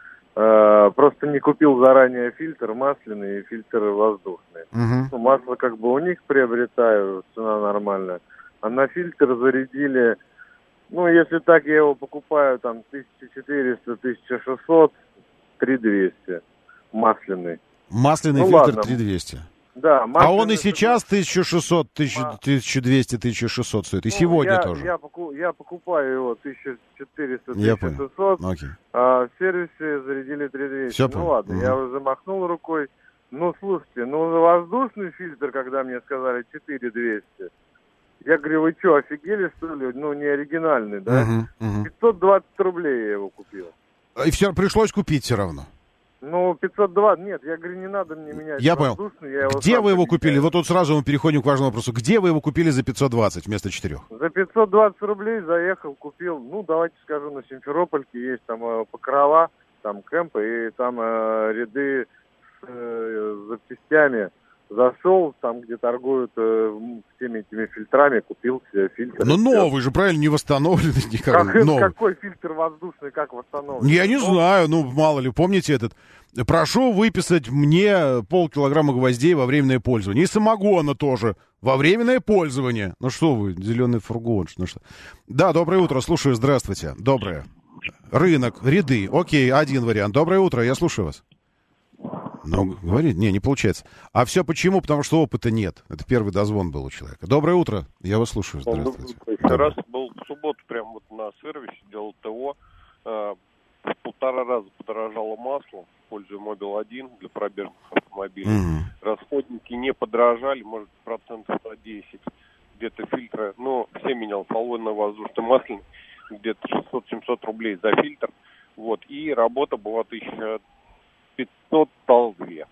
Э, просто не купил заранее фильтр масляный и фильтр воздушный. Uh-huh. Ну, масло как бы у них приобретаю, цена нормальная. А на фильтр зарядили, ну, если так, я его покупаю, там, тысяча четыреста - тысяча шестьсот, три тысячи двести масляный. Масляный ну, фильтр ладно. три тысячи двести. Да, а он и сейчас тысяча шестьсот, тысяча двести, тысяча шестьсот стоит. И ну, сегодня я, тоже. Я, поку, я покупаю его тысяча четыреста - тысяча шестьсот, а в сервисе зарядили три тысячи двести. Все ну понял. ладно, угу. я уже махнул рукой. Ну, слушайте, ну за воздушный фильтр, когда мне сказали четыре тысячи двести, я говорю, вы что, офигели, что ли? Ну, не оригинальный, да? Угу, угу. пятьсот двадцать рублей я его купил. И все, пришлось купить все равно. Ну, пятьсот двадцать, нет, я говорю, не надо мне менять. Я понял. Я Где вы его купили? Вот тут сразу мы переходим к важному вопросу. Где вы его купили за пятьсот двадцать вместо четырех? За пятьсот двадцать рублей заехал, купил, ну, давайте скажу, на Симферопольке есть там э, Покрова, там кемпы и там э, ряды с э, запчастями. Зашел там, где торгуют э, всеми этими фильтрами, купил себе фильтр. Ну, новый же, правильно, не восстановленный никак. Как, новый. Какой фильтр воздушный, как восстановленный? Я не знаю, ну, мало ли, помните этот? Прошу выписать мне полкилограмма гвоздей во временное пользование. И самогона тоже во временное пользование. Ну что вы, зеленый фургон, ну что? Да, доброе утро, слушаю, здравствуйте. Доброе. Рынок, ряды, окей, один вариант. Доброе утро, я слушаю вас. Ну, говорит, не, не получается. А все почему? Потому что опыта нет. Это первый дозвон был у человека. Доброе утро, я вас слушаю. Здравствуйте. Раз был в субботу прям вот на сервисе, делал ТО. Э, в полтора раза подорожало масло, используя Мобил один для пробежных автомобилей. Mm-hmm. Расходники не подорожали, может, процентов на десять. Где-то фильтры, ну, все менял, половина воздушный масляный, где-то шестьсот-семьсот рублей за фильтр. Вот, и работа была тысяча пятьсот ползли.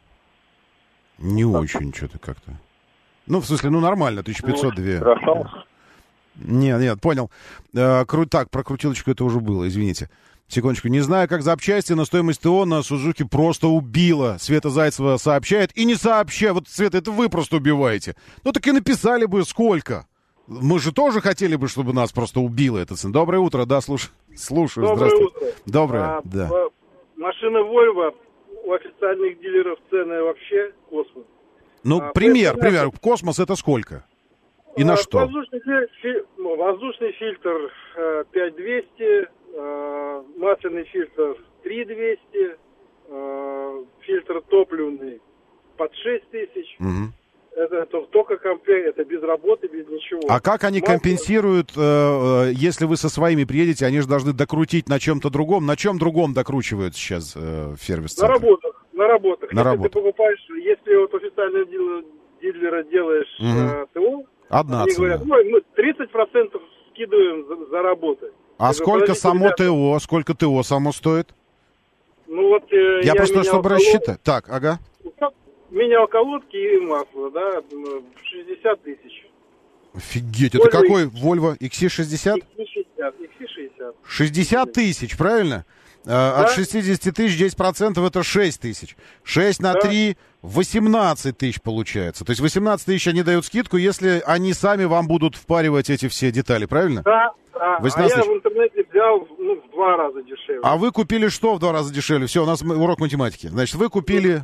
Не так. Очень что-то как-то. Ну, в смысле, ну, нормально, тысяча пятьсот две. Хорошо. Нет, нет, понял. Э, кру- так, про крутилочку это уже было, извините. Секундочку. Не знаю, как запчасти, но стоимость ТО на Сузуки просто убила. Света Зайцева сообщает и не сообщает. Вот, Света, это вы просто убиваете. Ну, так и написали бы сколько. Мы же тоже хотели бы, чтобы нас просто убило это. Доброе утро, да, слуш... слушаю. Доброе Здравствуйте. утро. Доброе, а, да. Машина Volvo, у официальных дилеров цены вообще космос. Ну, а, пример, пример. Космос это сколько? И а, на что? Воздушный, фи... воздушный фильтр э, пять тысяч двести, э, масляный фильтр три тысячи двести, э, фильтр топливный под шесть тысяч. Угу. Это, это только комплект, это без работы, без ничего. А как они Масло... компенсируют, э, если вы со своими приедете, они же должны докрутить на чем-то другом. На чем другом докручивают сейчас э, в сервис-центре? На работах, на на работах. На если работах. ты покупаешь, если вот официального дилера, дилера делаешь Угу. э, ТО, Одна они цена. говорят, ой, мы тридцать процентов скидываем за, за работы. А Я сколько говорю, само ребята, ТО? Сколько ТО само стоит? Ну вот э, Я, я просто, менял чтобы колод- рассчитать. Так, ага. менял колодки и масло, да, шестьдесят тысяч. Офигеть, это Volvo какой Volvo икс си шестьдесят? икс си шестьдесят, икс си шестьдесят. шестьдесят тысяч, правильно? А, От шестьдесят тысяч десять процентов это шесть тысяч. шесть на Да. три восемнадцать тысяч получается. То есть восемнадцать тысяч они дают скидку, если они сами вам будут впаривать эти все детали, правильно? Да, да. А восемнадцать я тысяч. в интернете взял ну, в два раза дешевле. А вы купили что в два раза дешевле? Все, у нас м- урок математики. Значит, вы купили...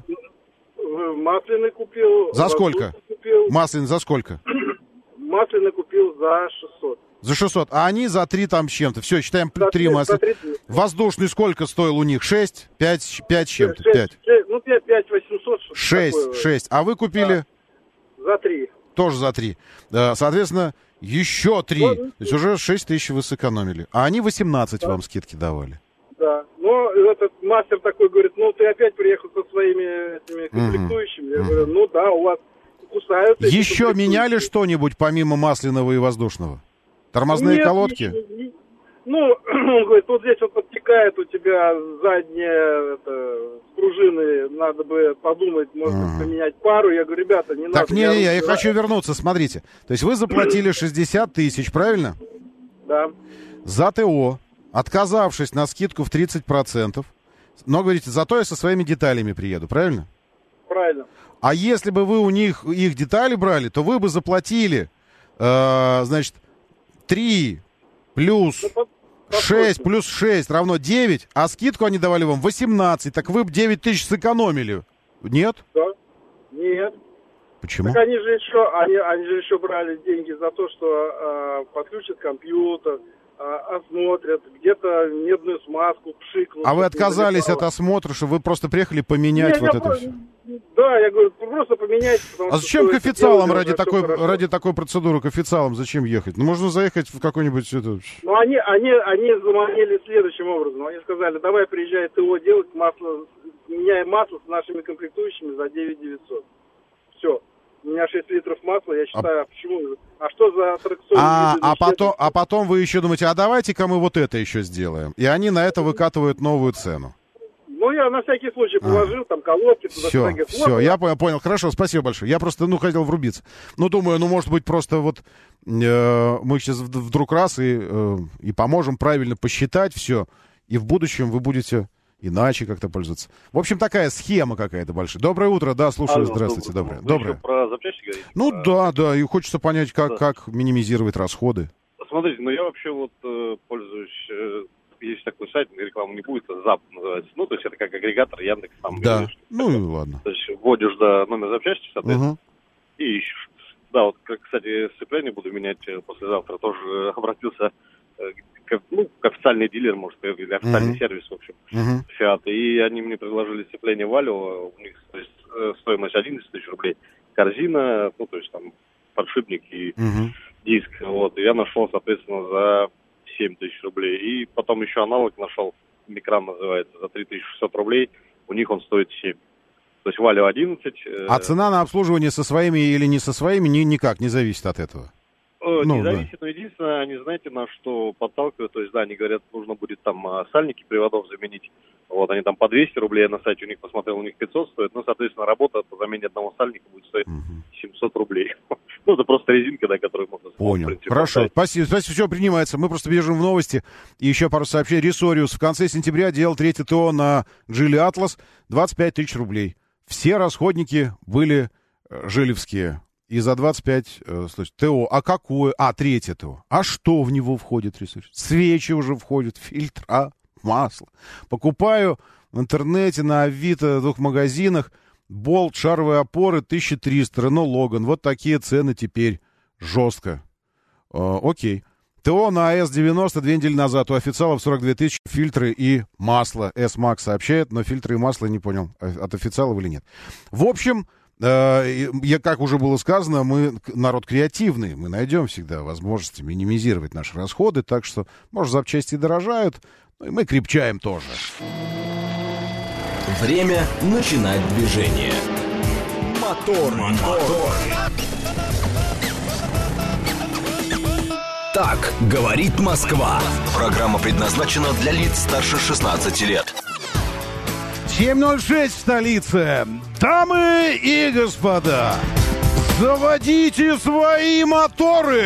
Масляный купил. За сколько? воздушный Купил. Масляный за сколько? Масляный купил за шестьсот. За шестьсот. А они за три там с чем-то. Все, считаем За три три- масла. за три. Воздушный сколько стоил у них? шесть? пять? пять с чем-то? Шесть- пять. шесть- ну, пять, пять восемьсот. что-то шесть, такое. шесть. А вы купили За три. тоже за три. Да, соответственно, еще три. Ну, То есть уже шесть тысяч вы сэкономили. А они восемнадцать вам скидки давали. Да. Но этот мастер такой говорит, ну ты опять приехал со своими этими комплектующими. Я говорю, ну да, у вас кусаются. эти Еще комплектующие. меняли что-нибудь помимо масляного и воздушного? Тормозные Нет, колодки? ничего не- Ну, он говорит, вот здесь вот подтекает у тебя задняя это, пружины, надо бы подумать, может Ага. поменять пару. Я говорю, ребята, не Так, надо. не, не, я и разбираюсь. хочу вернуться, смотрите. То есть вы заплатили шестьдесят тысяч, правильно? Да. За ТО, отказавшись на скидку в тридцать процентов. Но, говорите, зато я со своими деталями приеду, правильно? Правильно. А если бы вы у них их детали брали, то вы бы заплатили, э, значит, три плюс шесть плюс шесть равно девять, а скидку они давали вам восемнадцать, так вы бы девять тысяч сэкономили. Нет? Да. Нет. Почему? Так они же еще, они, они же еще брали деньги за то, что э, подключат компьютер, э, осмотрят, где-то медную смазку пшикнут. А вы чтобы не отказались залипало. от осмотра, что вы просто приехали поменять Не, вот я это просто- все? Да, я говорю, просто поменяйте. потому А что зачем к стоит официалам делать, ради уже всё такой, хорошо. ради такой процедуры, к официалам зачем ехать? Ну, можно заехать в какой-нибудь... Это... Ну, они, они, они заманили следующим образом. Они сказали, давай приезжай ТО делать масло, меняй масло с нашими комплектующими за девять девятьсот. Все. У меня шесть литров масла, я считаю, а, почему? А что за аттракцион? А, а, потом, а потом вы еще думаете, а давайте-ка мы вот это еще сделаем. И они на это выкатывают новую цену. Ну, я на всякий случай положил, там, колодки, туда Все, сюда. все, я понял, понял. Хорошо, спасибо большое. Я просто, ну, хотел врубиться. Ну, думаю, ну, может быть, просто вот э, мы сейчас в- вдруг раз и, э, и поможем правильно посчитать все, и в будущем вы будете иначе как-то пользоваться. В общем, такая схема какая-то большая. Доброе утро, да, слушаю, Алло, здравствуйте, доброе. доброе. Вы доброе. еще про запчасти говорите? Ну, Про- да, да, и хочется понять, как, Да. как минимизировать расходы. Смотрите, ну я вообще вот э, пользуюсь, э, есть такой сайт, рекламы не будет, ЗАП называется. Ну, то есть это как агрегатор Яндекс. Там Да, говоришь. ну, и ладно. То есть вводишь, да, номер запчасти, соответственно, Угу. и ищешь. Да, вот, как, кстати, сцепление буду менять э, послезавтра. Тоже э, обратился э, к, ну, к официальный дилер, может, или официальный Мгм. сервис, в общем, Мгм. Фиат. И они мне предложили сцепление Валио. У них то есть, э, стоимость одиннадцать тысяч рублей. Корзина, ну, то есть там подшипник и Мгм. диск. Вот. И я нашел, соответственно, за семь тысяч рублей. И потом еще аналог нашел, Микран называется, за три тысячи шестьсот рублей. У них он стоит семь. То есть Валио одиннадцать. э, А цена на обслуживание со своими или не со своими ни, никак не зависит от этого. Э, Ну, не да. зависит, но единственное, они, знаете, на что подталкивают, то есть, да, они говорят, нужно будет там а, сальники приводов заменить, вот, они там по двести рублей, я на сайте у них посмотрел, у них пятьсот стоит, ну, соответственно, работа по замене одного сальника будет стоить семьсот рублей. Ну, это просто резинка, да, которую можно... Понял. в принципе, Хорошо. поставить. Спасибо. Спасибо. Все принимается. Мы просто бежим в новости. И еще пару сообщений. Ресориус в конце сентября делал третий ТО на Джили Атлас. двадцать пять тысяч рублей. Все расходники были э, жилевские. И за двадцать пять, э, слушай, ТО. А какое? А, третье ТО. А что в него входит, Ресориус? Свечи уже входят, фильтр, а, масло. Покупаю в интернете, на Авито, в двух магазинах. Болт, шаровые опоры, тысяча триста, Рено Логан. Вот такие цены теперь. Жестко. Э, окей. ТО на АЭС девяносто две недели назад. У официалов сорок две тысячи, фильтры и масло. S-Max сообщает, но фильтры и масло не понял, от официалов или нет. В общем, э, я, как уже было сказано, мы народ креативный. Мы найдем всегда возможности минимизировать наши расходы. Так что, может, запчасти дорожают, но и мы крепчаем тоже. Время начинать движение. Мотор, мотор. Так говорит Москва. Программа предназначена для лиц старше шестнадцати лет. семь ноль шесть в столице. Дамы и господа, заводите свои моторы!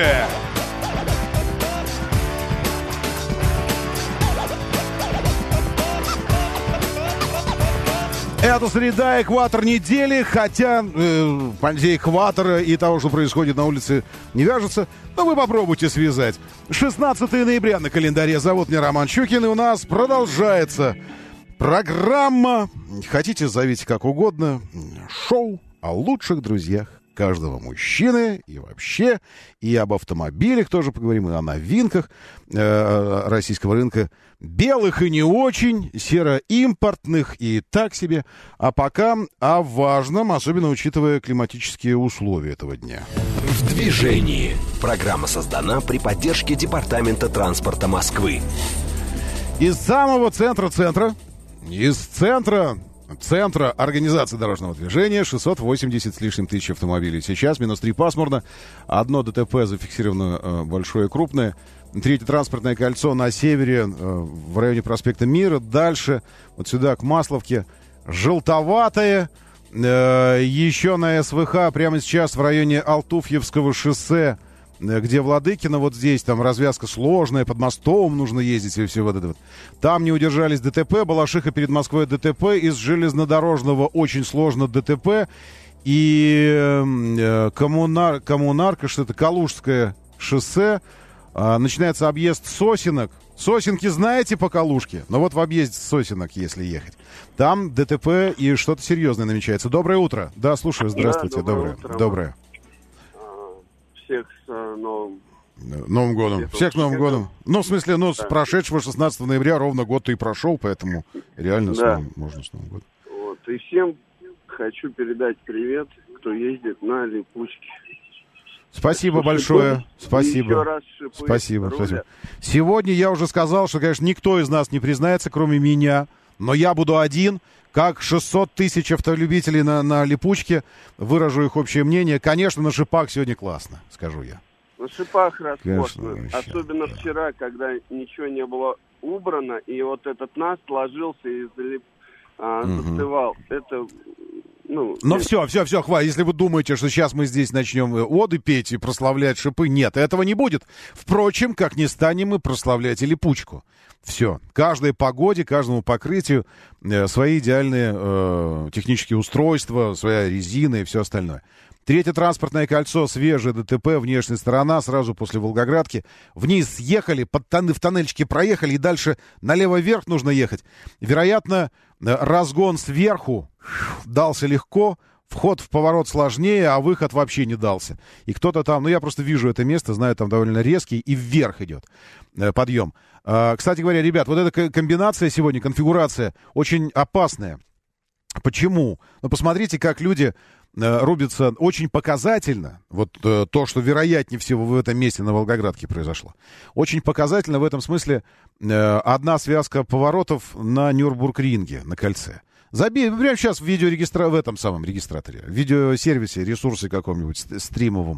Это среда, экватор недели, хотя э, понятие экватора и того, что происходит на улице, не вяжется. Но вы попробуйте связать. шестнадцатое ноября на календаре. Зовут меня Роман Щукин, и у нас продолжается программа, хотите зовите как угодно, шоу о лучших друзьях каждого мужчины и вообще, и об автомобилях тоже поговорим, и о новинках э, российского рынка, белых и не очень, сероимпортных и так себе, а пока о важном, особенно учитывая климатические условия этого дня. В движении. Программа создана при поддержке Департамента транспорта Москвы. Из самого центра центра, из центра... Центра организации дорожного движения шестьсот восемьдесят с лишним тысяч автомобилей. Сейчас минус три пасмурно. Одно ДТП зафиксировано э, большое и крупное. Третье транспортное кольцо на севере, э, в районе проспекта Мира. Дальше, вот сюда, к Масловке, желтоватое. Э, еще на СВХ прямо сейчас в районе Алтуфьевского шоссе, где Владыкино, вот здесь, там развязка сложная, под мостом нужно ездить и все вот это вот. Там не удержались ДТП, Балашиха перед Москвой ДТП, из железнодорожного очень сложно ДТП, и э, коммунар, коммунарка, что-то Калужское шоссе, э, начинается объезд Сосенок. Сосенки знаете по Калужке? Но вот в объезде Сосенок, если ехать. Там ДТП и что-то серьезное намечается. Доброе утро. Да, слушаю, здравствуйте. Да, доброе. Доброе. доброе. Всех с uh, Новым... Новым годом. Всех с Новым годом. Ну, в смысле, ну, с да. прошедшего шестнадцатого ноября ровно год-то и прошел, поэтому реально да. с новым, можно с Новым годом. Вот. И всем хочу передать привет, кто ездит на липучке. Спасибо что большое. Шипы, спасибо. Еще раз шипы, спасибо, спасибо. Сегодня я уже сказал, что, конечно, никто из нас не признается, кроме меня, но я буду один. Как шестьсот тысяч автолюбителей на, на липучке, выражу их общее мнение. Конечно, на шипах сегодня классно, скажу я. На шипах роскошно. Особенно да. вчера, когда ничего не было убрано, и вот этот наст ложился и залип, а, угу. застывал. Это, ну... Ну все, все, все, хватит. Если вы думаете, что сейчас мы здесь начнем оды петь и прославлять шипы, нет, этого не будет. Впрочем, как не станем мы прославлять и липучку. Все. Каждой погоде, каждому покрытию э, свои идеальные э, технические устройства, своя резина и все остальное. Третье транспортное кольцо, свежее ДТП, внешняя сторона, сразу после Волгоградки. Вниз съехали, под тон, в тоннельчике проехали, и дальше налево-вверх нужно ехать. Вероятно, разгон сверху дался легко, вход в поворот сложнее, а выход вообще не дался. И кто-то там, ну я просто вижу это место, знаю, там довольно резкий, и вверх идет э, подъем. Э, кстати говоря, ребят, вот эта комбинация сегодня, конфигурация, очень опасная. Почему? Ну, посмотрите, как люди э, рубятся очень показательно. Вот э, то, что вероятнее всего в этом месте на Волгоградке произошло. Очень показательно в этом смысле э, одна связка поворотов на Нюрнбург-ринге, на кольце. Забей, прямо сейчас в видеорегистра... в этом самом регистраторе, в видеосервисе, ресурсе каком-нибудь стримовом.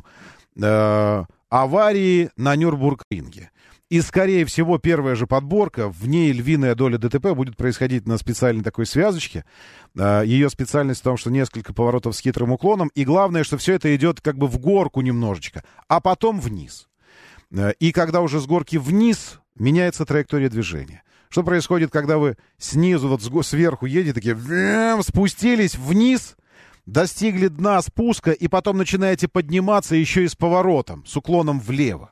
Э, аварии на Нюрнбург-ринге. И, скорее всего, первая же подборка, в ней львиная доля ДТП будет происходить на специальной такой связочке. Ее специальность в том, что несколько поворотов с хитрым уклоном. И главное, что все это идет как бы в горку немножечко, а потом вниз. И когда уже с горки вниз, меняется траектория движения. Что происходит, когда вы снизу, вот сверху едете, такие, спустились вниз, достигли дна спуска, и потом начинаете подниматься еще и с поворотом, с уклоном влево.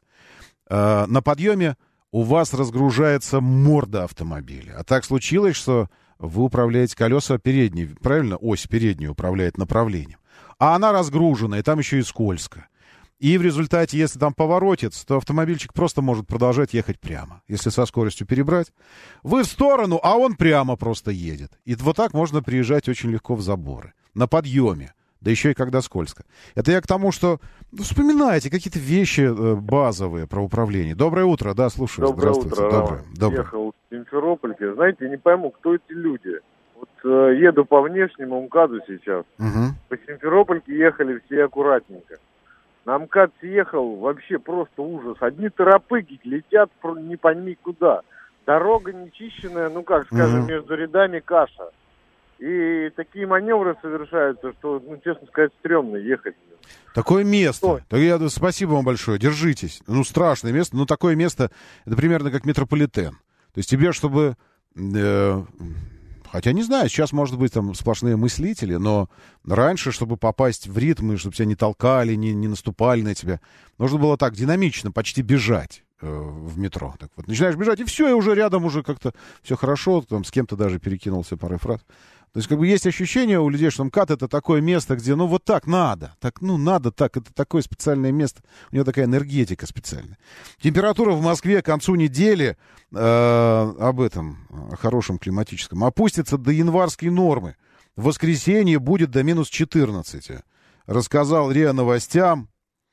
На подъеме у вас разгружается морда автомобиля. А так случилось, что вы управляете колеса передней, правильно? Ось передней управляет направлением. А она разгружена, и там еще и скользко. И в результате, если там поворотец, то автомобильчик просто может продолжать ехать прямо. Если со скоростью перебрать, вы в сторону, а он прямо просто едет. И вот так можно приезжать очень легко в заборы. На подъеме. Да еще и когда скользко. Это я к тому, что ну, вспоминайте какие-то вещи э, базовые про управление. Доброе утро, да, слушаю. Доброе Здравствуйте. утро. Доброе. Доброе. Ехал в Симферопольке. Знаете, не пойму, кто эти люди. Вот э, еду по внешнему МКАДу сейчас. Угу. По Симферопольке ехали все аккуратненько. На МКАД съехал вообще просто ужас. Одни торопыги летят не пойми куда. Дорога нечищенная, ну как скажем, угу. между рядами каша. И такие маневры совершаются, что, ну, честно сказать, стрёмно ехать. Такое место. Так я, спасибо вам большое. Держитесь. Ну, страшное место. Но такое место, это примерно как метрополитен. То есть тебе, чтобы... Э, хотя не знаю, сейчас, может быть, там сплошные мыслители, но раньше, чтобы попасть в ритм, и чтобы тебя не толкали, не, не наступали на тебя, нужно было так динамично, почти бежать э, в метро. Так вот, начинаешь бежать, и все, и уже рядом уже как-то все хорошо, там с кем-то даже перекинулся парой фраз. То есть, как бы, есть ощущение у людей, что МКАД — это такое место, где, ну, вот так надо. Так, ну, надо так. Это такое специальное место. У него такая энергетика специальная. Температура в Москве к концу недели, э, об этом, о хорошем климатическом, опустится до январской нормы. В воскресенье будет до минус четырнадцати. Рассказал РИА Новостям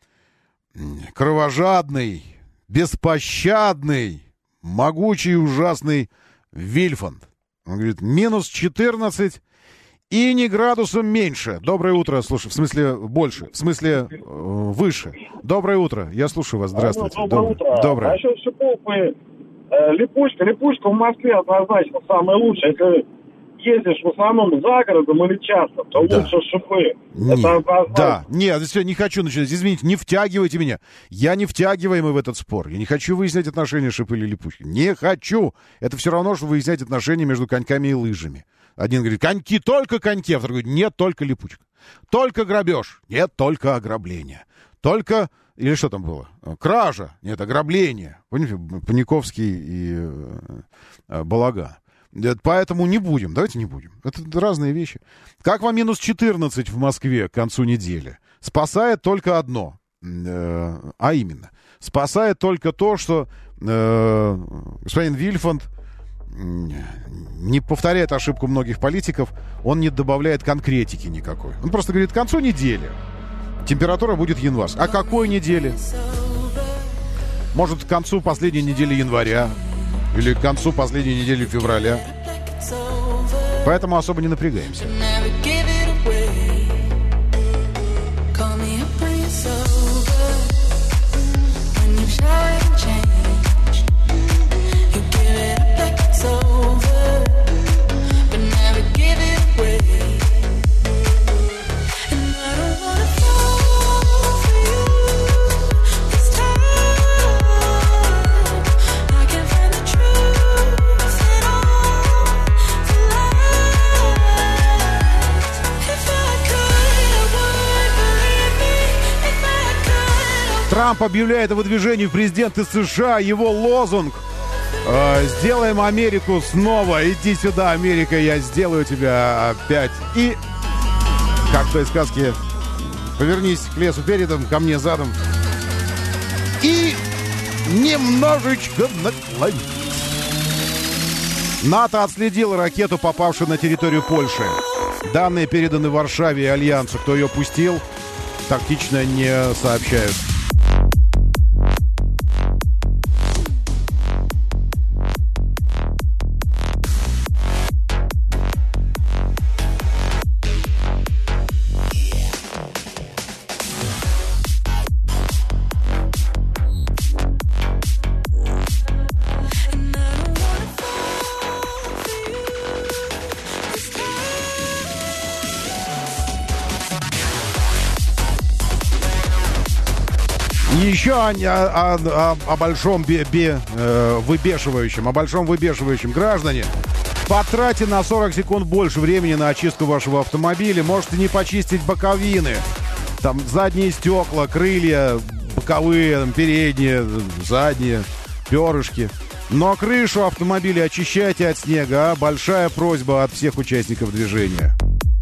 кровожадный, беспощадный, могучий и ужасный Вильфанд. Он говорит, минус четырнадцать и не градусом меньше. Доброе утро, слушай, в смысле больше, в смысле э, выше. Доброе утро, я слушаю вас, здравствуйте. Доброе Доб... утро. Доброе. Насчет шипов, э, липучка, липучка в Москве однозначно самая лучшая. Если ездишь в основном за городом или часто, то да. лучше шипы. Нет. Это однозначно. Да, нет, все, не хочу начинать. Извините, не втягивайте меня. Я не втягиваемый в этот спор. Я не хочу выяснять отношения шипы или липучки. Не хочу. Это все равно, что выяснять отношения между коньками и лыжами. Один говорит, коньки, только коньки. А второй говорит, нет, только липучка. Только грабеж. Нет, только ограбление. Только... Или что там было? Кража. Нет, ограбление. Понимаете, Паниковский и э, Балаган. Поэтому не будем, давайте не будем. Это разные вещи. Как вам минус четырнадцать в Москве к концу недели? Спасает только одно. Э, а именно, спасает только то, что э, господин Вильфанд не повторяет ошибку многих политиков, он не добавляет конкретики никакой. Он просто говорит, к концу недели температура будет январская. А какой недели? Может, к концу последней недели января? Или к концу последней недели февраля. Поэтому особо не напрягаемся. Трамп объявляет о выдвижении в президенты США. Его лозунг э, «Сделаем Америку снова». Иди сюда, Америка, я сделаю тебя опять. И, как в той сказке, повернись к лесу передом, ко мне задом. И немножечко наклонись. НАТО отследило ракету, попавшую на территорию Польши. Данные переданы Варшаве и Альянсу. Кто ее пустил, тактично не сообщают. Еще о, о, о, о большом бе, бе, э, выбешивающем, о большом выбешивающем. Граждане, потратьте на сорок секунд больше времени на очистку вашего автомобиля. Можете не почистить боковины, там задние стекла, крылья, боковые, там, передние, задние, перышки. Но крышу автомобиля очищайте от снега. А? Большая просьба от всех участников движения.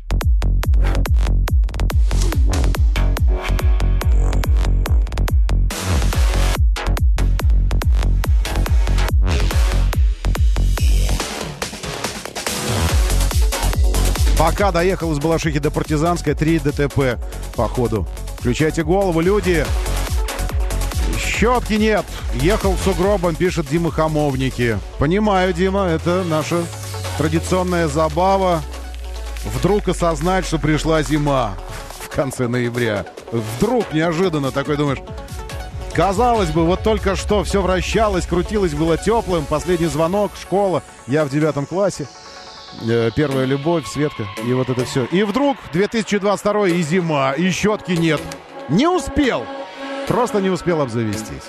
Пока доехал из Балашихи до Партизанской, три ДТП по ходу. Включайте голову, люди. Щетки нет. Ехал сугробом, пишет Дима Хамовники. Понимаю, Дима, это наша традиционная забава вдруг осознать, что пришла зима в конце ноября. Вдруг неожиданно такой думаешь, казалось бы, вот только что все вращалось, крутилось, было теплым, последний звонок, школа, я в девятом классе, э, первая любовь, Светка, и вот это все. И вдруг две тысячи двадцать второй и зима, и щетки нет. Не успел, просто не успел обзавестись.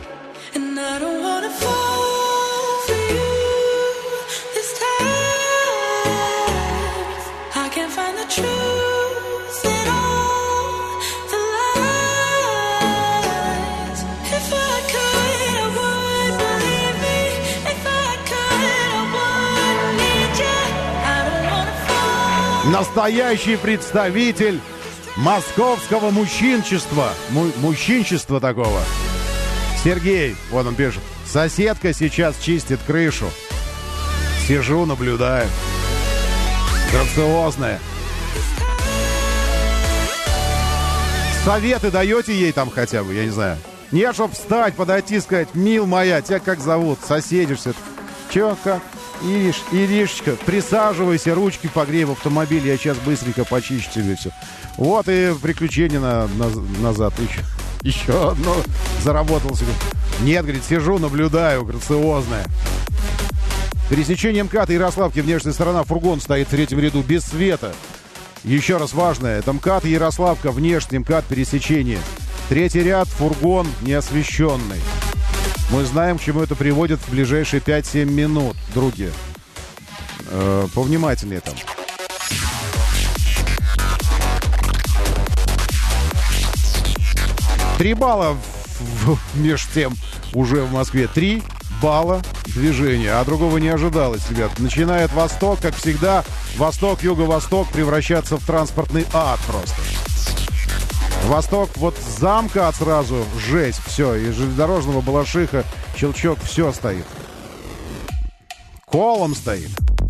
Настоящий представитель московского мужчинчества. Му- мужчинчества такого. Сергей, вот он пишет. Соседка сейчас чистит крышу. Сижу, наблюдаю. Грациозная. Советы даете ей там хотя бы, я не знаю. Не, чтоб встать, подойти, сказать, мил моя, тебя как зовут? Соседишься. Чё, как? Ириш, Иришечка, присаживайся, ручки погрей в автомобиль, я сейчас быстренько почищу тебе все. Вот и приключение на, на, назад. Еще, еще одно заработал себе. Нет, говорит, сижу, наблюдаю, грациозная. Пересечение МКАДа и Ярославки, внешняя сторона, фургон стоит в третьем ряду, без света. Еще раз важное, это МКАД и Ярославка, внешний МКАД, пересечение. Третий ряд, фургон неосвещенный. Мы знаем, к чему это приводит в ближайшие пять-семь минут, други. Э, повнимательнее там. Три балла в, в, меж тем уже в Москве. Три балла движения. А другого не ожидалось, ребят. Начинает Восток, как всегда, Восток, Юго-Восток превращаться в транспортный ад просто. Восток, вот замка сразу, жесть, все, и железнодорожного Балашиха, Щелчок, все стоит. Колом стоит.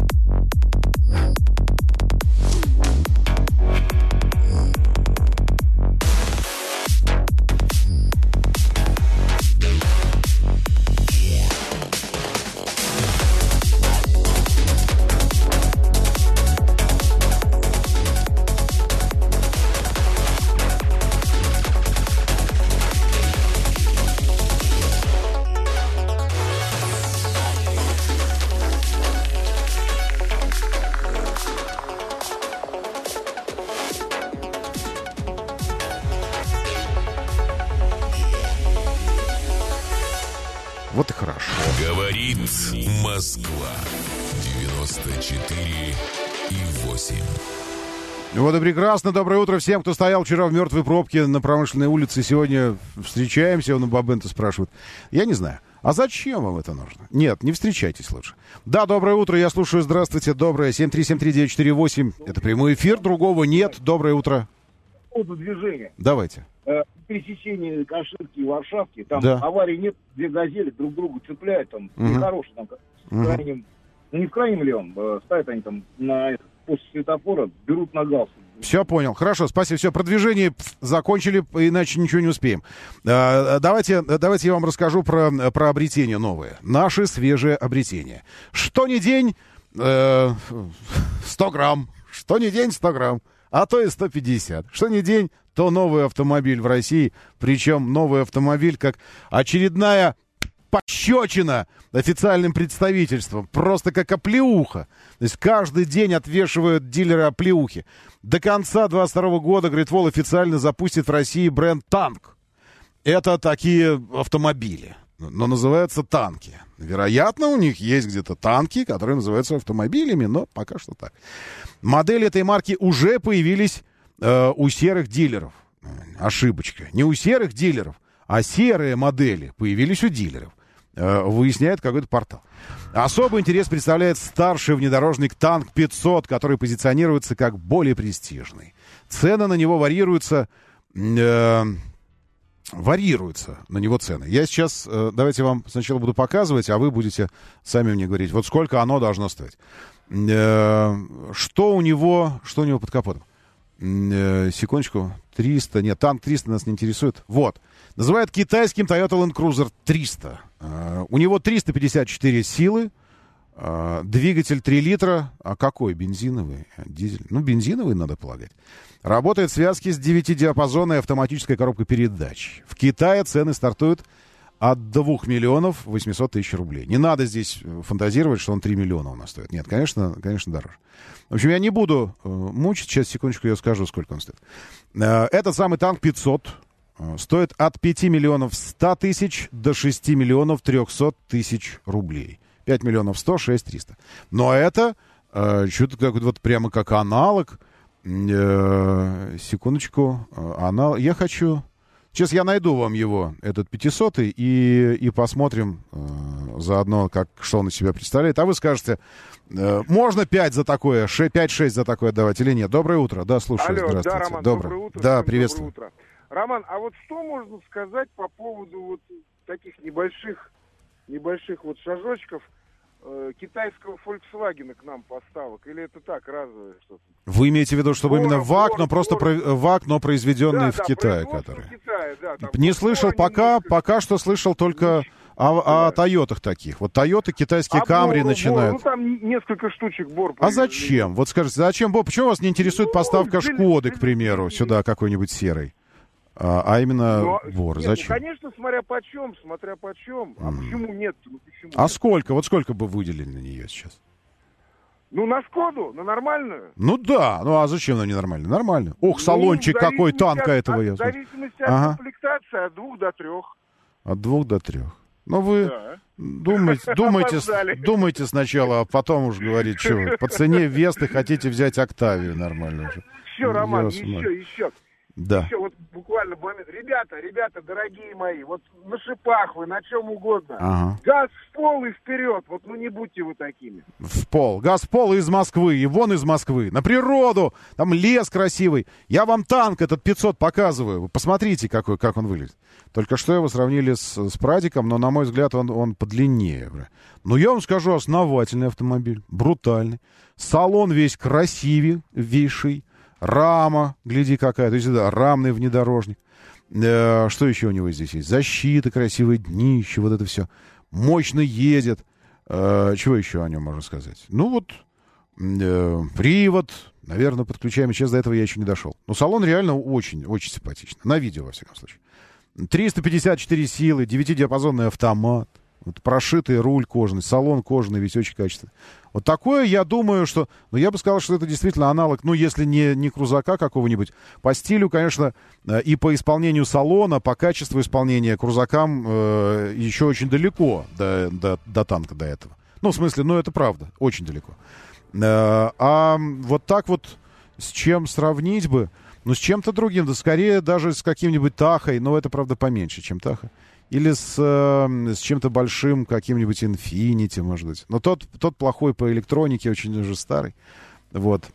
Вот и хорошо. Говорит Москва. девяносто четыре и восемь. Вот и прекрасно. Доброе утро всем, кто стоял вчера в мертвой пробке на Промышленной улице. Сегодня встречаемся, он у Бабента спрашивает. Я не знаю. А зачем вам это нужно? Нет, не встречайтесь лучше. Да, доброе утро, я слушаю. Здравствуйте, доброе. семь три семь три девять четыре восемь. Это прямой эфир, другого нет. Доброе утро. По поводу движения. Давайте. Пересечение Каширки и Варшавки, там да. аварий нет, две газели друг друга цепляют, там угу. нехорошие, там, в угу. крайнем, ну не в крайнем левом, э, ставят они там на после светофора, берут на галс. Все, понял. Хорошо, спасибо. Все, продвижение закончили, иначе ничего не успеем. А, давайте, давайте я вам расскажу про, про обретение новое. Наши свежие обретения. Что ни день э, сто грамм, что ни день сто грамм, а то и сто пятьдесят. Что ни день, то новый автомобиль в России. Причем новый автомобиль как очередная пощечина официальным представительством. Просто как оплеуха. То есть каждый день отвешивают дилеры оплеухи. До конца двадцать второго года Great Wall официально запустит в России бренд «Танк». Это такие автомобили, но называются танки. Вероятно, у них есть где-то танки, которые называются автомобилями, но пока что так. Модели этой марки уже появились э, у серых дилеров. Ошибочка. Не у серых дилеров, а серые модели появились у дилеров. Э, выясняет какой-то портал. Особый интерес представляет старший внедорожник «Танк пятьсот», который позиционируется как более престижный. Цены на него варьируются... Э, варьируются на него цены. Я сейчас, э, давайте вам сначала буду показывать, а вы будете сами мне говорить, вот сколько оно должно стоить. Э, что у него, что у него под капотом? Э, секундочку. триста, нет, танк триста нас не интересует. Вот. Называют китайским Toyota Land Cruiser триста. Э, у него триста пятьдесят четыре силы, А, двигатель три литра. А какой? Бензиновый? Дизель? Ну, бензиновый, надо полагать. Работает в связке с девятидиапазонной автоматической коробкой передач. В Китае цены стартуют от двух миллионов восьмисот тысяч рублей. Не надо здесь фантазировать, что он три миллиона у нас стоит. Нет, конечно, конечно, дороже. В общем, я не буду э, мучить. Сейчас, секундочку, я скажу, сколько он стоит. Э, этот самый танк пятьсот э, стоит от пяти миллионов ста тысяч до шести миллионов трехсот тысяч рублей. пять миллионов сто, шесть триста. Но это э, что-то как, вот прямо как аналог. Э, секундочку. Э, анал... Я хочу... Сейчас я найду вам его, этот пятисотый, и, и посмотрим э, заодно, как, что он из себя представляет. А вы скажете, э, можно пять за такое, пять-шесть за такое давать или нет? Доброе утро. Да, слушаю. Алло, здравствуйте. Да, Роман, доброе. доброе утро. Да, Всем приветствую. Доброе утро. Роман, а вот что можно сказать по поводу вот таких небольших, небольших вот шажочков э, китайского Volkswagen к нам поставок? Или это так, разовое что-то? Вы имеете в виду, чтобы Форум, именно ВАК, форум, но просто форум. про, ВАК, но произведенный Да, в да, Китае, производство который. в Китае, да, там Не слышал пока, немножко... пока что слышал только о, о Тойотах таких. Вот Тойоты, китайские а Камри Бор, начинают. Бор, ну там несколько штучек Бор. А зачем? Вот скажите, зачем Бор? Почему вас не интересует ну, поставка для... Шкоды, к примеру, сюда какой-нибудь серый? А, а именно но... Бор. Нет, зачем? Ну, конечно, смотря почем, смотря почем. А mm. почему нет? Ну, почему а нет? сколько? Вот сколько бы выделили на нее сейчас? Ну, на Шкоду, на нормальную. Ну да, ну а зачем она ненормальная? Нормально. Ох, салончик ну, какой танка от, этого. От, я в зависимости от ага. комплектации, от двух до трех. От двух до трех. Ну вы да. думайте, думайте, думайте сначала, а потом уж говорить, что вы по цене Весты хотите взять Октавию нормально уже. Еще, Роман, еще, еще. Да. Еще вот буквально момент. Ребята, ребята, дорогие мои, вот на шипах вы, на чем угодно. Ага. Газ в пол и вперед. Вот ну не будьте вы такими. В пол. Газ в пол из Москвы. И вон из Москвы. На природу. Там лес красивый. Я вам танк этот пятьсот показываю. Вы посмотрите, какой, как он выглядит. Только что его сравнили с, с Прадиком, но, на мой взгляд, он, он подлиннее. Но я вам скажу, основательный автомобиль. Брутальный. Салон весь красивейший. Рама, гляди какая, то есть да, рамный внедорожник. Э, что еще у него здесь есть? Защита, красивое днище, вот это все. Мощно едет. Э, чего еще о нем можно сказать? Ну вот, э, привод, наверное, подключаемый. Сейчас до этого я еще не дошел. Но салон реально очень, очень симпатичный. На видео, во всяком случае. триста пятьдесят четыре силы, девятидиапазонный автомат. Вот прошитый руль кожаный, салон кожаный, весь очень качественный. Вот такое, я думаю, что... Ну, я бы сказал, что это действительно аналог, ну, если не, не крузака какого-нибудь. По стилю, конечно, и по исполнению салона, по качеству исполнения крузакам э, еще очень далеко до, до, до танка до этого. Ну, в смысле, ну, это правда, очень далеко. Э, а вот так вот с чем сравнить бы? Ну, с чем-то другим, да скорее даже с каким-нибудь Тахой, но это, правда, поменьше, чем Таха. Или с, э, с чем-то большим, каким-нибудь Infiniti, может быть. Но тот, тот плохой по электронике, очень уже старый. Вот.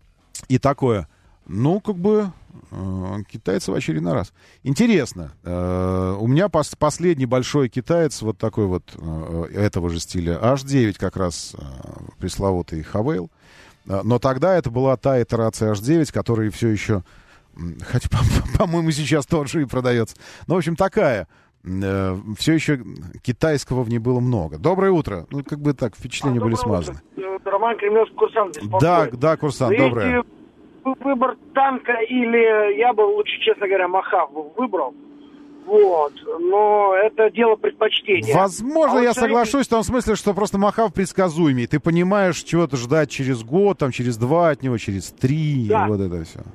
И такое. Ну, как бы, э, китайцы в очередной раз. Интересно. Э, у меня пос- последний большой китаец, вот такой вот, э, этого же стиля, аш девять как раз, э, пресловутый Хавейл. Э, но тогда это была та итерация аш девять, которая все еще, хотя, по- по-моему, сейчас тоже и продается. Ну, в общем, такая. Все еще китайского в ней было много. Доброе утро. Ну, как бы так, впечатления а, были смазаны. Утро. Роман Кремлевский, курсант, беспокоит. Да, да, курсант, Видите, доброе. Выбор танка или, я бы лучше, честно говоря, Махав выбрал. Вот. Но это дело предпочтения. Возможно, а я вот соглашусь в том смысле, что просто Махав предсказуемый. Ты понимаешь, чего-то ждать через год, там, через два от него, через три. Да. Вот это все.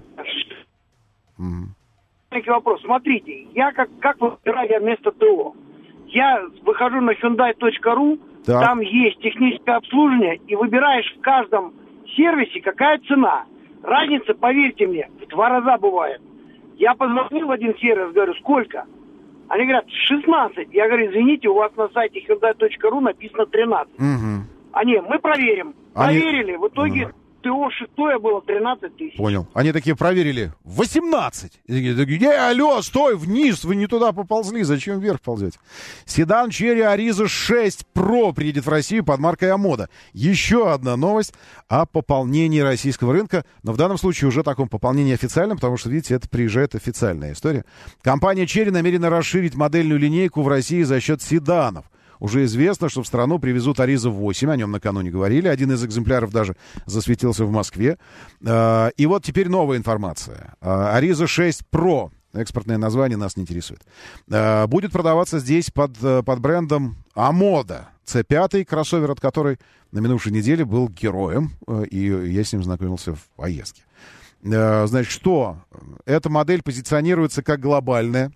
Угу. Вопрос. Смотрите, я как, как выбираю вместо ТО? Я выхожу на hyundai точка ру, так. Там есть техническое обслуживание, и выбираешь в каждом сервисе, какая цена. Разница, поверьте мне, в два раза бывает. Я позвонил в один сервис, говорю, сколько? Они говорят, шестнадцать. Я говорю, извините, у вас на сайте hyundai точка ру написано тринадцать. Угу. Они, мы проверим. Они... Проверили, в итоге... Угу. ТО шестое было тринадцать тысяч. Понял. Они такие проверили. восемнадцать. И такие, э, алло, стой, вниз, вы не туда поползли, зачем вверх ползете? Седан Chery Ariza шесть Pro приедет в Россию под маркой Амода. Еще одна новость о пополнении российского рынка, но в данном случае уже таком пополнении официальном, потому что, видите, это приезжает официальная история. Компания Chery намерена расширить модельную линейку в России за счет седанов. уже известно, что в страну привезут Ариза восемь, о нем накануне говорили, один из экземпляров даже засветился в Москве. И вот теперь новая информация. Ариза шесть Про, экспортное название нас не интересует, будет продаваться здесь под, под брендом Амода. Си пять, кроссовер, от которой на минувшей неделе был героем, и я с ним знакомился в поездке. Значит, что? Эта модель позиционируется как глобальная.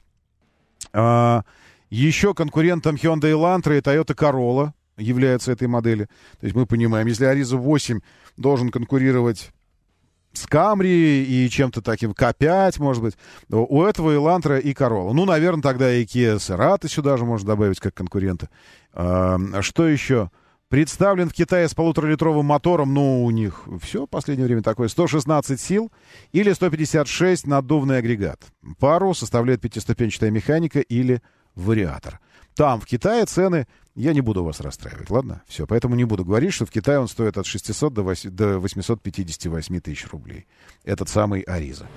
Еще конкурентом Hyundai Elantra и Toyota Corolla являются этой модели. То есть мы понимаем, если Ariza восемь должен конкурировать с Camry и чем-то таким, К пять, может быть, у этого Elantra и Corolla. Ну, наверное, тогда и Kia Cerato сюда же можно добавить как конкурента. А, что еще? Представлен в Китае с полуторалитровым мотором, ну, у них все в последнее время такое, сто шестнадцать сил или сто пятьдесят шесть наддувный агрегат. Пару составляет пятиступенчатая механика или вариатор. Там, в Китае, цены, я не буду вас расстраивать, ладно? Все, поэтому не буду говорить, что в Китае он стоит от шестисот до восьмисот пятидесяти восьми тысяч рублей. Этот самый Ариза.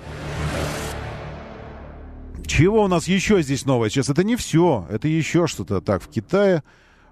Чего у нас еще здесь новое? Сейчас это не все, это еще что-то. Так, в Китае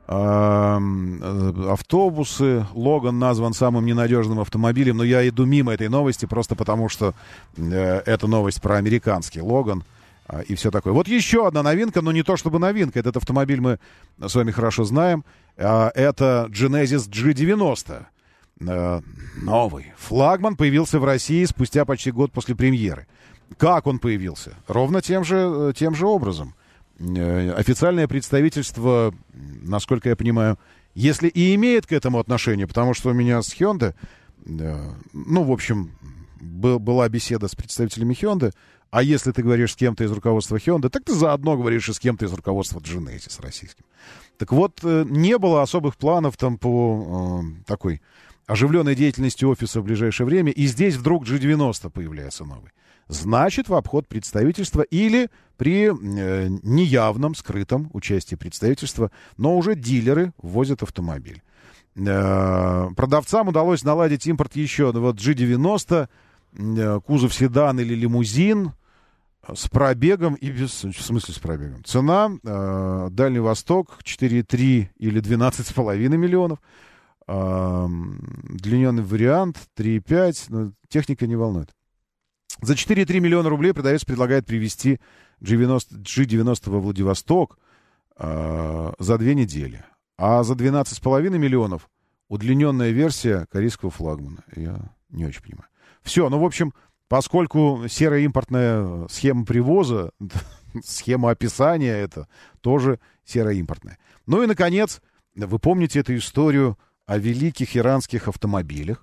автобусы. Логан назван самым ненадежным автомобилем, но я иду мимо этой новости просто потому, что э, это новость про американский Логан э, и все такое. Вот еще одна новинка, но не то чтобы новинка. Этот автомобиль мы с вами хорошо знаем. Э, это Genesis джи девяносто. Э, новый флагман появился в России спустя почти год после премьеры. Как он появился? Ровно тем же, тем же образом. Официальное представительство, насколько я понимаю, если и имеет к этому отношение, потому что у меня с Hyundai, ну, в общем, был, была беседа с представителями Hyundai, а если ты говоришь с кем-то из руководства Hyundai, так ты заодно говоришь и с кем-то из руководства Genesis российским. Так вот, не было особых планов там по э, такой оживленной деятельности офиса в ближайшее время, и здесь вдруг джи девяносто появляется новый. Значит, в обход представительства или при э, неявном, скрытом участии представительства, но уже дилеры ввозят автомобиль. Э, продавцам удалось наладить импорт еще вот джи девяносто, э, кузов седан или лимузин с пробегом и без... В смысле с пробегом? Цена э, Дальний Восток четыре и три или двенадцать и пять миллионов. Э, длинненный вариант три и пять, но техника не волнует. За четыре и три миллиона рублей продавец предлагает привезти джи девяносто во Владивосток э, за две недели. А за двенадцать и пять миллионов удлиненная версия корейского флагмана. Я не очень понимаю. Все, ну, в общем, поскольку серая импортная схема привоза, схема описания, это тоже сероимпортная. Ну и, наконец, вы помните эту историю о великих иранских автомобилях.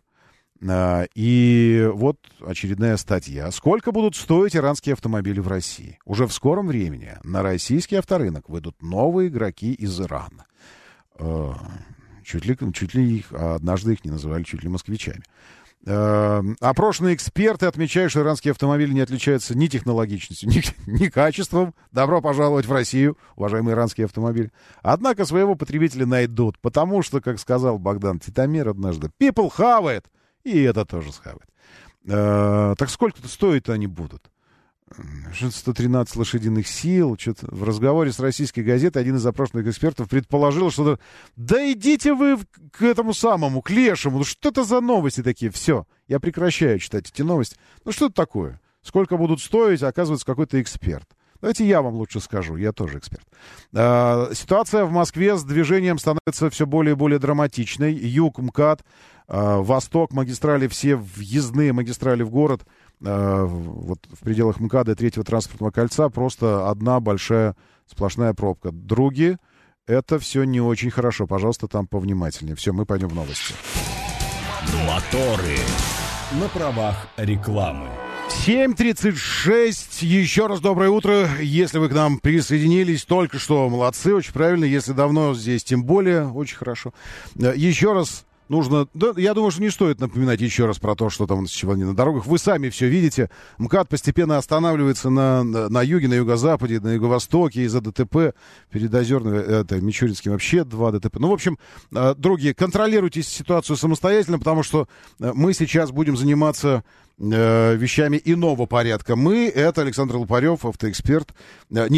И вот очередная статья. Сколько будут стоить иранские автомобили в России? Уже в скором времени на российский авторынок выйдут новые игроки из Ирана. Чуть ли, чуть ли их, а однажды их не называли чуть ли москвичами. Опрошенные эксперты отмечают, что иранские автомобили не отличаются ни технологичностью, ни, ни качеством. Добро пожаловать в Россию, уважаемые иранские автомобили. Однако своего потребителя найдут, потому что, как сказал Богдан Титомир однажды, people have it. И это тоже схавает. Э, так сколько-то стоить они будут? сто тринадцать лошадиных сил. Что-то в разговоре с российской газетой один из опрошенных экспертов предположил, что да идите вы к этому самому, к лешему. Ну что это за новости такие? Все, я прекращаю читать эти новости. Ну что это такое? Сколько будут стоить, оказывается, какой-то эксперт. Давайте я вам лучше скажу, я тоже эксперт. Э, ситуация в Москве с движением становится все более и более драматичной. Юг, МКАД, э, Восток, магистрали, все въездные магистрали в город, э, вот в пределах МКАДа и третьего транспортного кольца просто одна большая сплошная пробка. Другие, это все не очень хорошо. Пожалуйста, там повнимательнее. Все, мы пойдем в новости. Моторы. На правах рекламы. семь тридцать шесть. Еще раз доброе утро. Если вы к нам присоединились только что, молодцы, очень правильно. Если давно здесь, тем более, очень хорошо. Еще раз нужно... Да, я думаю, что не стоит напоминать еще раз про то, что там сегодня на дорогах. Вы сами все видите. МКАД постепенно останавливается на, на, на юге, на юго-западе, на юго-востоке из-за ДТП. Перед Озерным, это, Мичуринским вообще два ДТП. Ну, в общем, другие, контролируйте ситуацию самостоятельно, потому что мы сейчас будем заниматься вещами иного порядка. Мы — это Александр Лопарев, автоэксперт. Нет,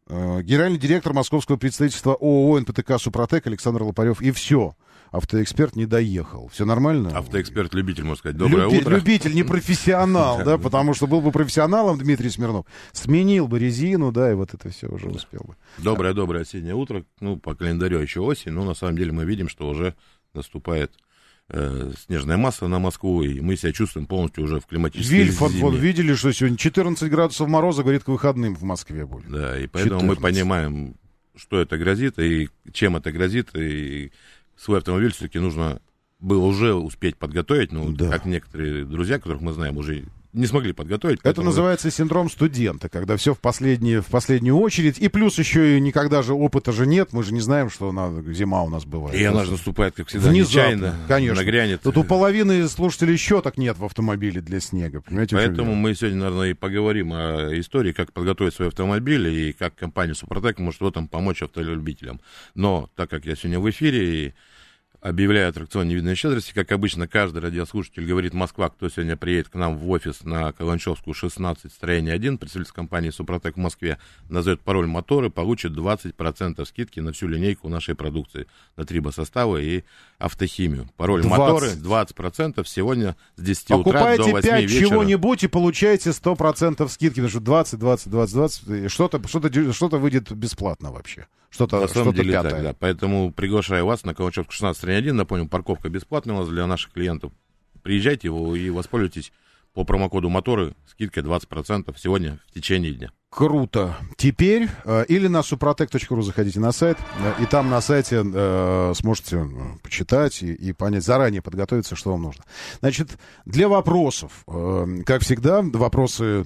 генеральный директор московского представительства ООО эн пэ тэ ка «Супротек» Александр Лопарев. И все. Автоэксперт не доехал. Все нормально? Автоэксперт-любитель, можно сказать. Доброе Люби- утро. Любитель, не профессионал, да, потому что был бы профессионалом Дмитрий Смирнов, сменил бы резину, да, и вот это все уже успел бы. Доброе-доброе осеннее утро. Ну, по календарю еще осень, но на самом деле мы видим, что уже наступает э, снежная масса на Москву, и мы себя чувствуем полностью уже в климатической Вильфанд, зиме. вот видели, что сегодня четырнадцать градусов мороза, говорит, к выходным в Москве будет. Да, и поэтому четырнадцать. Мы понимаем, что это грозит, и чем это грозит, и свой автомобиль все-таки нужно было уже успеть подготовить, ну, да. Как некоторые друзья, которых мы знаем, уже не смогли подготовить. Это называется синдром студента, когда все в, последние, в последнюю очередь, и плюс еще и никогда же опыта же нет, мы же не знаем, что надо, зима у нас бывает. И она же наступает, как всегда, внезапно, нечаянно, конечно. Нагрянет. Тут у половины слушателей щеток нет в автомобиле для снега, понимаете? Поэтому мы сегодня, наверное, и поговорим о истории, как подготовить свой автомобиль, и как компания «Супротек» может в этом помочь автолюбителям. Но, так как я сегодня в эфире, и объявляю аттракцион невиданной щедрости. Как обычно, каждый радиослушатель говорит: Москва, кто сегодня приедет к нам в офис на Каланчевскую, шестнадцать, строение один, представитель компании «Супротек» в Москве, назовет пароль «Моторы», получит двадцать процентов скидки на всю линейку нашей продукции, на трибосоставы и автохимию. Пароль двадцать. «Моторы», двадцать процентов сегодня с десяти утра до восьми вечера. Покупайте пять чего-нибудь и получаете сто процентов скидки, потому что двадцать, двадцать, двадцать, двадцать, что-то, что-то, что-то выйдет бесплатно вообще. Что-то, на самом что-то деле пятое. так, да. Поэтому приглашаю вас на Каланчевскую, шестнадцать, строение один. Напомню, парковка бесплатная у нас для наших клиентов. Приезжайте и воспользуйтесь по промокоду «Моторы» скидкой двадцать процентов сегодня в течение дня. Круто. Теперь э, или на супротек точка ру заходите на сайт, э, и там на сайте э, сможете э, почитать и, и понять, заранее подготовиться, что вам нужно. Значит, для вопросов, э, как всегда, вопросы э,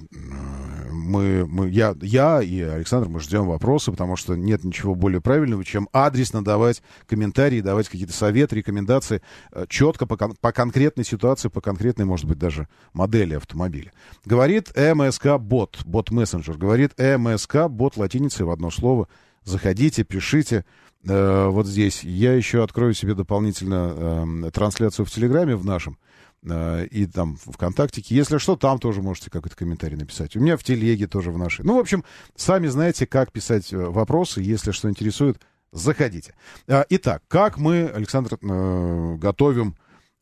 мы, мы я, я и Александр, мы ждем вопросы, потому что нет ничего более правильного, чем адресно давать комментарии, давать какие-то советы, рекомендации э, четко по, кон- по конкретной ситуации, по конкретной, может быть, даже модели автомобиля. Говорит МСК-бот, бот-мессенджер, говорит МСК, бот латиницей в одно слово. Заходите, пишите. Э, вот здесь я еще открою себе дополнительно э, трансляцию в Телеграме в нашем э, и там в ВКонтактике. Если что, там тоже можете какой-то комментарий написать. У меня в Телеге тоже в нашей. Ну, в общем, сами знаете, как писать вопросы. Если что интересует, заходите. Э, итак, как мы, Александр, э, готовим,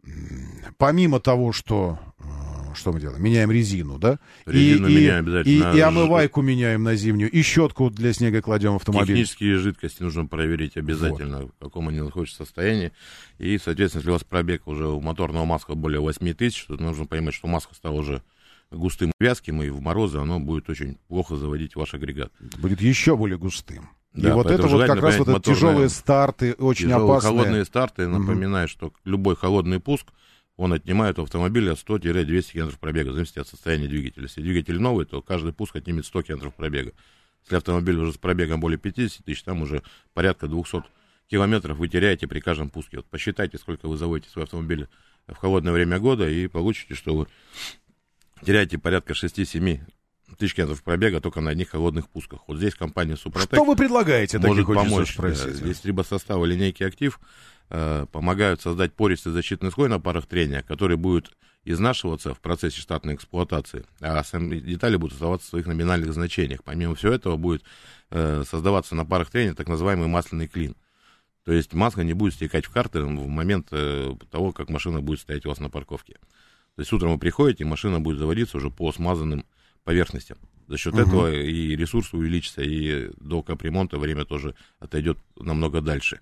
помимо того, что... Что мы делаем? Меняем резину, да? Резину и, меняем обязательно. И, и омывайку меняем на зимнюю, и щетку для снега кладем в автомобиль. Технические жидкости нужно проверить обязательно, вот. В каком они находятся состоянии. И, соответственно, если у вас пробег уже у моторного масла более восемь тысяч, то нужно понимать, что масло стало уже густым и вязким, и в морозы оно будет очень плохо заводить ваш агрегат. Будет еще более густым. Да, и вот это вот как раз вот это тяжелые старты, очень тяжелые, опасные. Холодные старты, напоминаю, угу. что любой холодный пуск, он отнимает у автомобиля сто - двести километров пробега, в зависимости от состояния двигателя. Если двигатель новый, то каждый пуск отнимет сто километров пробега. Если автомобиль уже с пробегом более пятьдесят тысяч, там уже порядка двести километров вы теряете при каждом пуске. Вот посчитайте, сколько вы заводите свой автомобиль в холодное время года, и получите, что вы теряете порядка шесть-семь тысяч километров пробега только на одних холодных пусках. Вот здесь компания «Супротек» что вы предлагаете, может помочь. Да, здесь либо составы линейки «Актив» э, помогают создать пористый защитный слой на парах трения, который будет изнашиваться в процессе штатной эксплуатации, а сами детали будут оставаться в своих номинальных значениях. Помимо всего этого будет э, создаваться на парах трения так называемый масляный клин. То есть масло не будет стекать в карты в момент э, того, как машина будет стоять у вас на парковке. То есть утром вы приходите, машина будет заводиться уже по смазанным поверхностям. За счет uh-huh. этого и ресурс увеличится, и до капремонта время тоже отойдет намного дальше.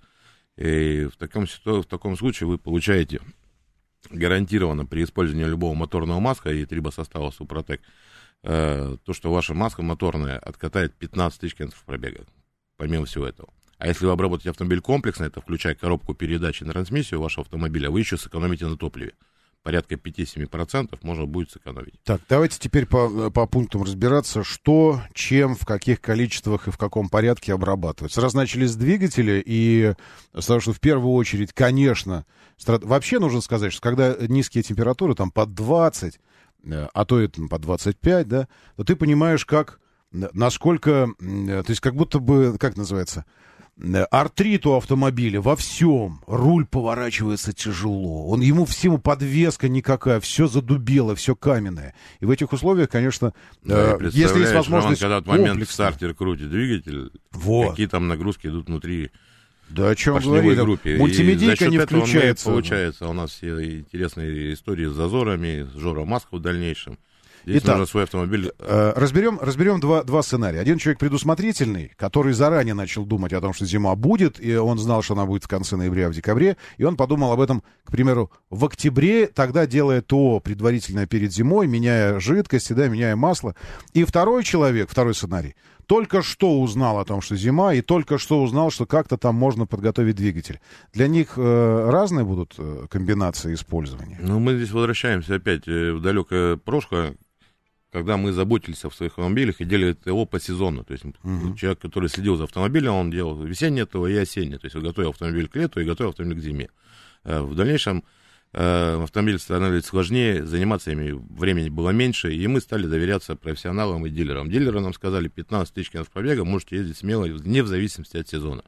И в таком, в таком случае вы получаете гарантированно при использовании любого моторного масла и трибосостава «Супротек» э, то, что ваша маска моторная откатает пятнадцать тысяч километров пробега, помимо всего этого. А если вы обработаете автомобиль комплексно, это включая коробку передач и трансмиссию вашего автомобиля, вы еще сэкономите на топливе. Порядка пять-семь процентов можно будет сэкономить. Так, давайте теперь по, по пунктам разбираться, что, чем, в каких количествах и в каком порядке обрабатывать. Сразу начали с двигателя, и потому что в первую очередь, конечно, страт... вообще нужно сказать, что когда низкие температуры, там под двадцать, а то и под двадцать пять, да, то ты понимаешь, как, насколько, то есть как будто бы, как называется, артрит у автомобиля во всем, руль поворачивается тяжело, он, ему всему подвеска никакая, все задубело, все каменное. И в этих условиях, конечно, да, э, если есть возможность... Роман, когда в момент стартер крутит двигатель, вот. Какие там нагрузки идут внутри. Да, о чем говорили, группе. Мультимедийка не включается. Получается, у нас все интересные истории с зазорами, с Жора Маска в дальнейшем. Здесь Итак, нужно свой автомобиль... Э, разберем, разберем два, два сценария. Один человек предусмотрительный, который заранее начал думать о том, что зима будет, и он знал, что она будет в конце ноября, в декабре, и он подумал об этом, к примеру, в октябре, тогда делая ТО предварительно перед зимой, меняя жидкости, да, меняя масло. И второй человек, второй сценарий, только что узнал о том, что зима, и только что узнал, что как-то там можно подготовить двигатель. Для них э, разные будут э, комбинации использования? Ну, мы здесь возвращаемся опять в далекое прошлое, когда мы заботились о своих автомобилях и делали ТО по сезону. То есть uh-huh. человек, который следил за автомобилем, он делал весеннее ТО и осеннее. То есть он готовил автомобиль к лету и готовил автомобиль к зиме. В дальнейшем автомобиль становится сложнее, заниматься ими времени было меньше, и мы стали доверяться профессионалам и дилерам. Дилеры нам сказали, пятнадцать тысяч километров пробега, можете ездить смело, не в зависимости от сезона.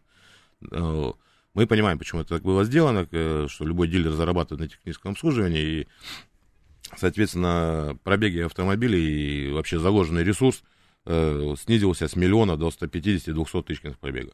Мы понимаем, почему это так было сделано, что любой дилер зарабатывает на техническом обслуживании, и соответственно, пробеги автомобилей и вообще заложенный ресурс э, снизился с миллиона до ста пятидесяти — двухсот тысяч пробега.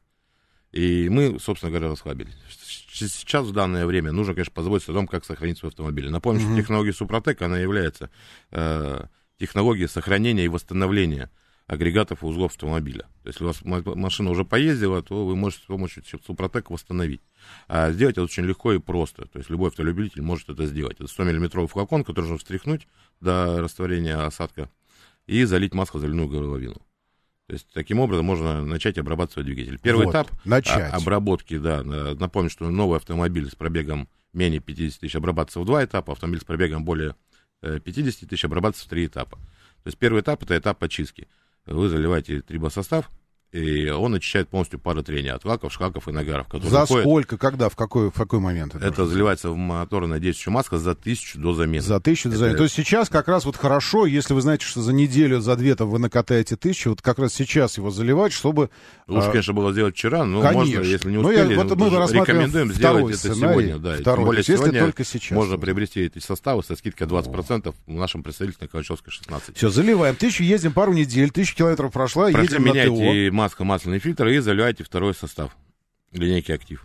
И мы, собственно говоря, расслабились. Сейчас, в данное время, нужно, конечно, позаботиться о том, как сохранить свой автомобиль. Напомню, mm-hmm. что технология Супротек, она является э, технологией сохранения и восстановления агрегатов и узлов автомобиля. То есть, если у вас машина уже поездила, то вы можете с помощью Супротека восстановить. А сделать это очень легко и просто. То есть, любой автолюбитель может это сделать. Это сто миллиметровый флакон, который нужно встряхнуть до растворения осадка и залить масло-заливную горловину. То есть, таким образом можно начать обрабатывать двигатель. Первый вот, этап начать. обработки, да, напомню, что новый автомобиль с пробегом менее пятидесяти тысяч обрабатывается в два этапа, автомобиль с пробегом более пятидесяти тысяч обрабатывается в три этапа. То есть, первый этап — это этап очистки. Вы заливаете трибосостав, и он очищает полностью паротрение от лаков, шлаков и нагаров. За выходят. Сколько, когда, в какой, в какой момент? Это, это заливается в моторное действующее масло за тысячу до замены. За тысячу до замены. Это... То есть сейчас как раз вот хорошо, если вы знаете, что за неделю, за две там вы накатаете тысячу, вот как раз сейчас его заливать, чтобы... Лучше, а... конечно, было сделать вчера, но конечно. можно, если не успели, ну, я, вот мы рекомендуем сделать это сценарий, сегодня. Да. Второй. Тем более есть, сегодня только сейчас можно приобрести эти составы со скидкой двадцать процентов в нашем представительстве Калачевской шестнадцать. Все, заливаем тысячу, ездим пару недель, тысячу километров прошла, Просто едем меняйте на ТО. масло, масляный фильтр и заливайте второй состав линейки «Актив».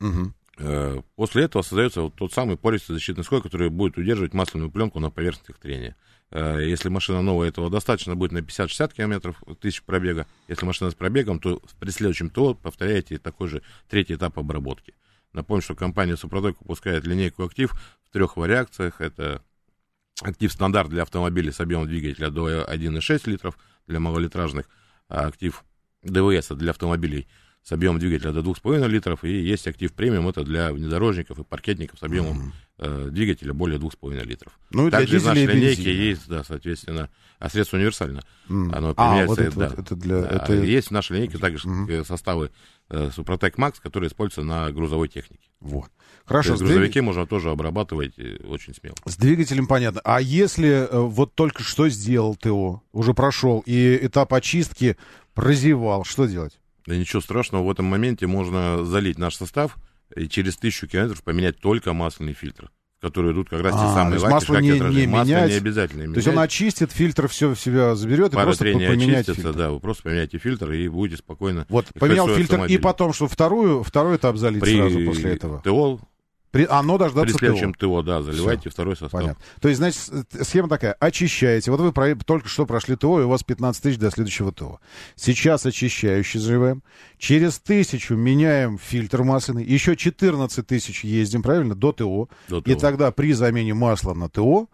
Угу. После этого создается вот тот самый пористый защитный слой, который будет удерживать масляную пленку на поверхностях трения. Если машина новая, этого достаточно будет на пятьдесят-шестьдесят километров тысяч пробега. Если машина с пробегом, то при следующем ТО повторяете такой же третий этап обработки. Напомню, что компания Супротек выпускает линейку «Актив» в трех вариациях. Это «Актив стандарт» для автомобилей с объемом двигателя до один и шесть литров, для малолитражных, а «Актив ДВС» для автомобилей с объемом двигателя до двух с половиной литров, и есть «Актив премиум», это для внедорожников и паркетников с объемом mm-hmm. э, двигателя более двух с половиной литров. Ну, также в нашей линейке бензина. есть, да, соответственно, а средство универсально. Mm. Оно а, вот применяется, это, да. вот это для, да. это... Есть в нашей линейке также mm-hmm. составы э, Супротек Макс, которые используются на грузовой технике. Вот. Хорошо. Грузовики двиг... можно тоже обрабатывать очень смело. С двигателем понятно. А если э, вот только что сделал ТО, уже прошел, и этап очистки прозевал, что делать? Да ничего страшного, в этом моменте можно залить наш состав и через тысячу километров поменять только масляный фильтр, в который идут как раз а, те самые лаки, масло не, не масло менять. не обязательно менять. То есть он очистит, фильтр все в себя заберет и просто поменять фильтр. Да, вы просто поменяете фильтр и будете спокойно... Вот, поменял фильтр автомобиль. И потом, что вторую, второй этап залить При сразу после этого? ТО... При, оно дождаться При следующем ТО, да, заливайте Все. Второй состав. Понятно. То есть, значит, схема такая, очищаете. Вот вы про, только что прошли ТО, и у вас пятнадцать тысяч до следующего ТО. Сейчас очищающий заливаем. Через тысячу меняем фильтр масляный. Еще четырнадцать тысяч ездим, правильно, до ТО. До ТО. И тогда при замене масла на ТО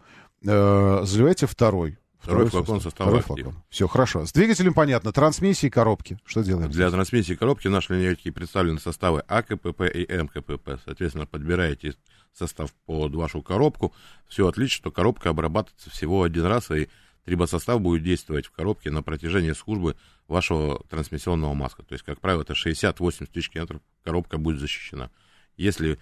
э, заливайте второй. Второй, второй флакон состава «Актив». Все, хорошо. С двигателем понятно. Трансмиссии, коробки. Что делаем? Для трансмиссии коробки в нашей линейке представлены составы АКПП и МКПП. Соответственно, подбираете состав под вашу коробку. Все отлично, что коробка обрабатывается всего один раз, и трибосостав будет действовать в коробке на протяжении службы вашего трансмиссионного маска. То есть, как правило, это шестьдесят-восемьдесят тысяч километров коробка будет защищена. Если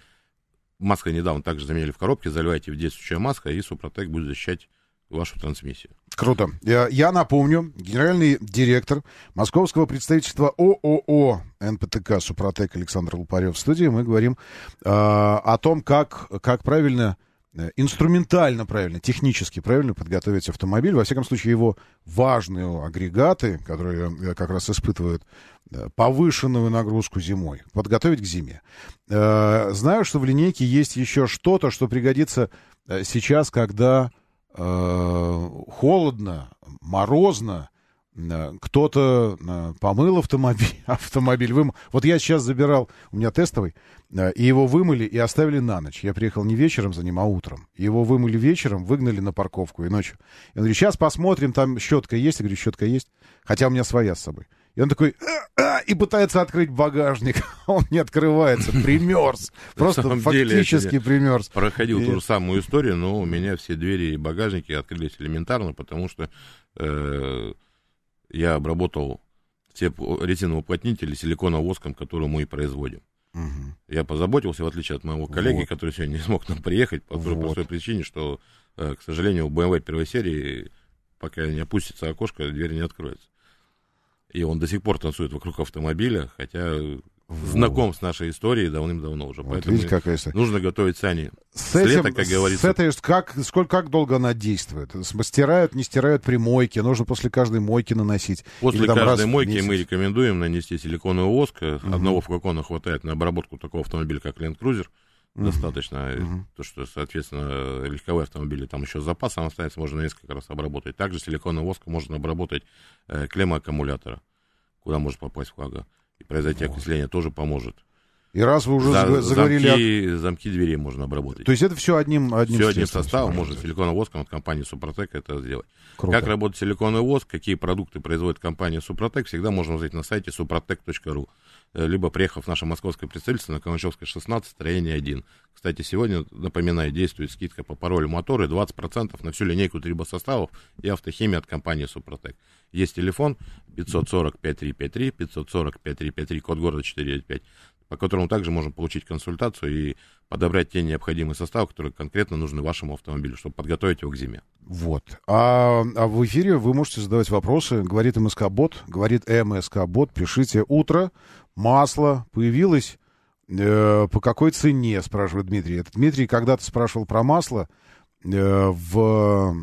маска недавно также заменили в коробке, заливайте в действующее масло, и Супротек будет защищать вашу трансмиссию. Круто. Я напомню, генеральный директор московского представительства ООО эн пэ тэ ка «Супротек» Александр Лопарев в студии. Мы говорим э, о том, как, как правильно, инструментально правильно, технически правильно подготовить автомобиль. Во всяком случае, его важные агрегаты, которые как раз испытывают повышенную нагрузку зимой, подготовить к зиме. Э, знаю, что в линейке есть еще что-то, что пригодится сейчас, когда э, холодно, морозно, э, кто-то э, помыл автомобиль, автомобиль вымыл. Вот я сейчас забирал, у меня тестовый, э, и его вымыли и оставили на ночь. Я приехал не вечером за ним, а утром. Его вымыли вечером, выгнали на парковку и ночью. Я говорю, сейчас посмотрим, там щетка есть? Я говорю, щетка есть, хотя у меня своя с собой. И он такой, и пытается открыть багажник. Он не открывается, примерз. Просто фактически примерз. Проходил и... ту же самую историю, но у меня все двери и багажники открылись элементарно, потому что э, я обработал все резиноуплотнители силиконовоском, который мы и производим. Угу. Я позаботился, в отличие от моего коллеги, вот. который сегодня не смог нам приехать по той вот. простой причине, что, э, к сожалению, у бэ эм вэ первой серии, пока не опустится окошко, дверь не откроется. И он до сих пор танцует вокруг автомобиля, хотя вот. знаком с нашей историей давным-давно уже. Вот поэтому видите, какая нужно готовить сани с, с этим, лета, как говорится. С этой, как, сколько, как долго она действует? Стирают, не стирают при мойке? Нужно после каждой мойки наносить? После каждой мойки мы рекомендуем нанести силиконовый воск. Угу. Одного флакона хватает на обработку такого автомобиля, как Land Cruiser. Uh-huh. Достаточно. Uh-huh. То, что, соответственно, легковые автомобили, там еще с запасом остается, можно несколько раз обработать. Также силиконовым воском можно обработать э, клеммы аккумулятора, куда может попасть флага. И произойти вот. окисление тоже поможет. И раз вы уже За, заговорили... Замки, о... замки дверей можно обработать. То есть это все одним, одним все одним составом, можно силиконовым воском от компании Супротек это сделать. Круто. Как работает силиконовый воск, какие продукты производит компания Супротек, всегда можно узнать на сайте супротек точка ру. Либо приехав в наше московское представительство на Каланчевской, шестнадцать, строение один. Кстати, сегодня, напоминаю, действует скидка по паролю моторы двадцать процентов на всю линейку трибосоставов и автохимии от компании Супротек. Есть телефон пятьсот сорок пять триста пятьдесят три, пятьсот сорок пять триста пятьдесят три, код города четыреста девяносто пять, по которому также можно получить консультацию и подобрать те необходимые составы, которые конкретно нужны вашему автомобилю, чтобы подготовить его к зиме. Вот. А, а в эфире вы можете задавать вопросы. Говорит МСК-бот, говорит МСК-бот. Пишите «Утро». Масло появилось, э, по какой цене, спрашивает Дмитрий. Это Дмитрий когда-то спрашивал про масло э, в,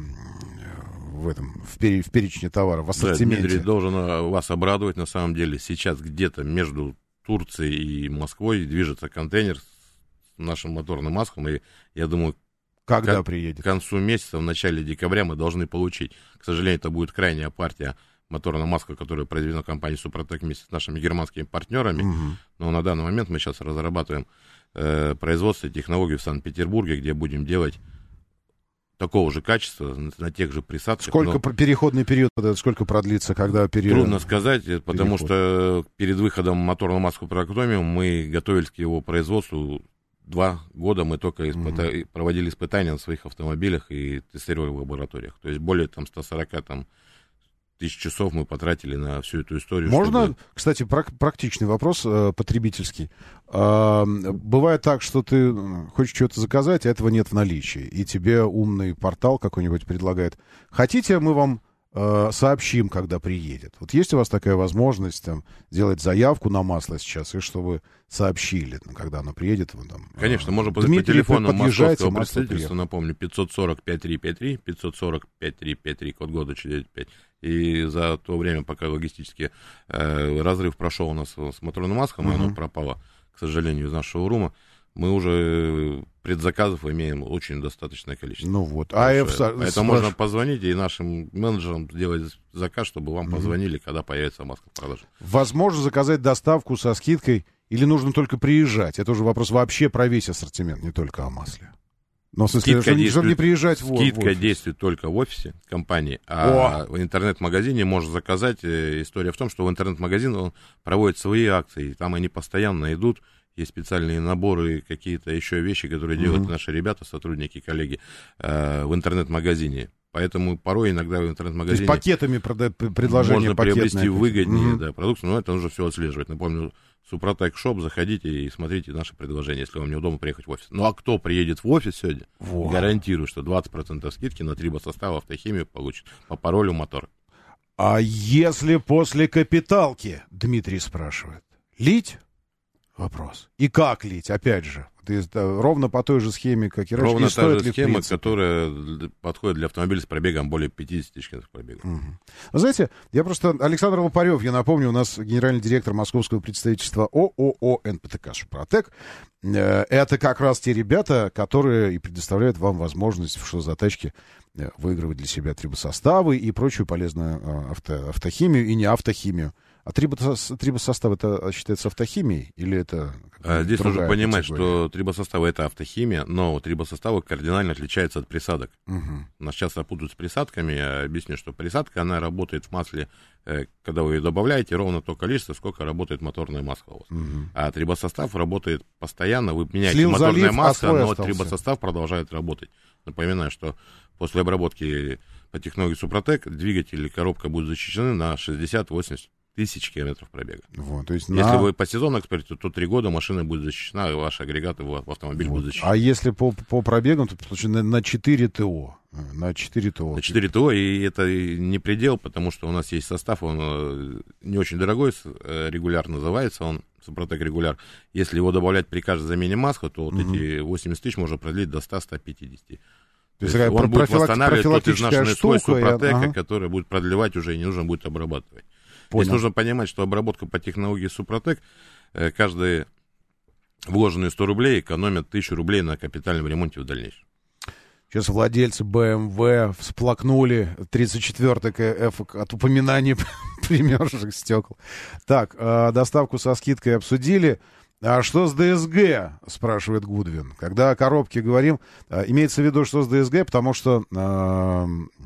в, этом, в, пере, в перечне товаров, в ассортименте. Да, Дмитрий должен вас обрадовать, на самом деле. Сейчас где-то между Турцией и Москвой движется контейнер с нашим моторным маслом, и я думаю, когда к, приедет? К концу месяца, в начале декабря мы должны получить. К сожалению, это будет крайняя партия моторная маска, которая произведена компанией Супротек вместе с нашими германскими партнерами. Угу. Но на данный момент мы сейчас разрабатываем э, производство и технологию в Санкт-Петербурге, где будем делать такого же качества, на, на тех же присадках. Сколько но... переходный период, сколько продлится, когда период? Трудно сказать, потому Переход. что перед выходом моторного маску Проактомиум мы готовились к его производству. Два года мы только испыта... угу. проводили испытания на своих автомобилях и тестировали в лабораториях. То есть более там, сто сорок там, тысяч часов мы потратили на всю эту историю. Можно, чтобы... кстати, прак- практичный вопрос, э, потребительский. Э, бывает так, что ты хочешь что-то заказать, а этого нет в наличии, и тебе умный портал какой-нибудь предлагает. Хотите, мы вам э, сообщим, когда приедет. Вот есть у вас такая возможность там, сделать заявку на масло сейчас, и чтобы сообщили, когда оно приедет? Вот, там, Конечно, можно по, по телефону московского представительства, напомню, пятьсот сорок пять триста пятьдесят три, пятьсот сорок пять триста пятьдесят три, код года четыреста девяносто пять. И за то время, пока логистически э, разрыв прошел у нас с моторным маском, uh-huh. и оно пропало, к сожалению, из нашего шоурума, мы уже предзаказов имеем очень достаточное количество. Ну вот. А это спраш... можно позвонить и нашим менеджерам сделать заказ, чтобы вам uh-huh. позвонили, когда появится маска в продаже. Возможно заказать доставку со скидкой или нужно только приезжать? Это уже вопрос вообще про весь ассортимент, не только о масле. Но в смысле, скидка чтобы, чтобы не приезжать в, скидка в офис. действует только в офисе компании, а О! в интернет-магазине можно заказать. История в том, что в интернет-магазин он проводит свои акции, там они постоянно идут, есть специальные наборы, какие-то еще вещи, которые mm-hmm. делают наши ребята, сотрудники, коллеги э, в интернет-магазине. Поэтому порой иногда в интернет-магазине... То есть пакетами прода- предложения можно приобрести пакетные. выгоднее Mm-hmm. да, продукцию, но это нужно все отслеживать. Напомню, Супротек Шоп, заходите и смотрите наши предложения, если вам неудобно приехать в офис. Ну а кто приедет в офис сегодня, wow. гарантирую, что двадцать процентов скидки на трибосостав автохимию получит по паролю мотор. А если после капиталки, Дмитрий спрашивает, лить? Вопрос. И как лить, опять же? Ровно по той же схеме, как и раньше. Ровно и та же ли, схема, которая подходит для автомобиля с пробегом более пятьдесят тысяч километров пробега. Угу. Вы знаете, я просто... Александр Лопарев, я напомню, у нас генеральный директор московского представительства ООО «эн пэ тэ ка Супротек». Это как раз те ребята, которые и предоставляют вам возможность в «Что-за-тачке» выигрывать для себя трибосоставы и прочую полезную авто, автохимию, и не автохимию. А трибосостав это считается автохимией или это... А здесь нужно понимать, категория? Что трибосоставы это автохимия, но трибосоставы кардинально отличаются от присадок. Угу. Нас часто путают с присадками. Я объясню, что присадка, она работает в масле, когда вы ее добавляете, ровно то количество, сколько работает моторное масло у вас. Угу. А трибосостав работает постоянно, вы меняете Слил, моторное залив, масло, но остался. Трибосостав продолжает работать. Напоминаю, что после обработки по технологии Супротек двигатель и коробка будут защищены на шестьдесят-восемьдесят тысяч километров пробега. Вот, то есть если на... вы по сезону эксперите, то три года машина будет защищена, и ваши агрегаты в автомобиль вот. будут защищены. А если по, по пробегам, то получается на четыре ТО. На четыре ТО. На четыре ТО, и это не предел, потому что у нас есть состав, он не очень дорогой, регуляр называется, он Супротек регуляр. Если его добавлять при каждой замене масла, то вот угу. эти восемьдесят тысяч можно продлить до ста - ста пятидесяти. То есть он про- будет восстанавливать тот изнашенный слой Супротека, ага. который будет продлевать уже, и не нужно будет обрабатывать. Понял. Здесь нужно понимать, что обработка по технологии Супротек, каждые вложенные сто рублей экономят тысячу рублей на капитальном ремонте в дальнейшем. Сейчас владельцы бэ эм вэ всплакнули тридцать четвёрый ка эф от упоминания примерзших стекол. Так, доставку со скидкой обсудили. А что с дэ эс гэ, спрашивает Гудвин. Когда о коробке говорим, имеется в виду, что с дэ эс гэ, потому что э,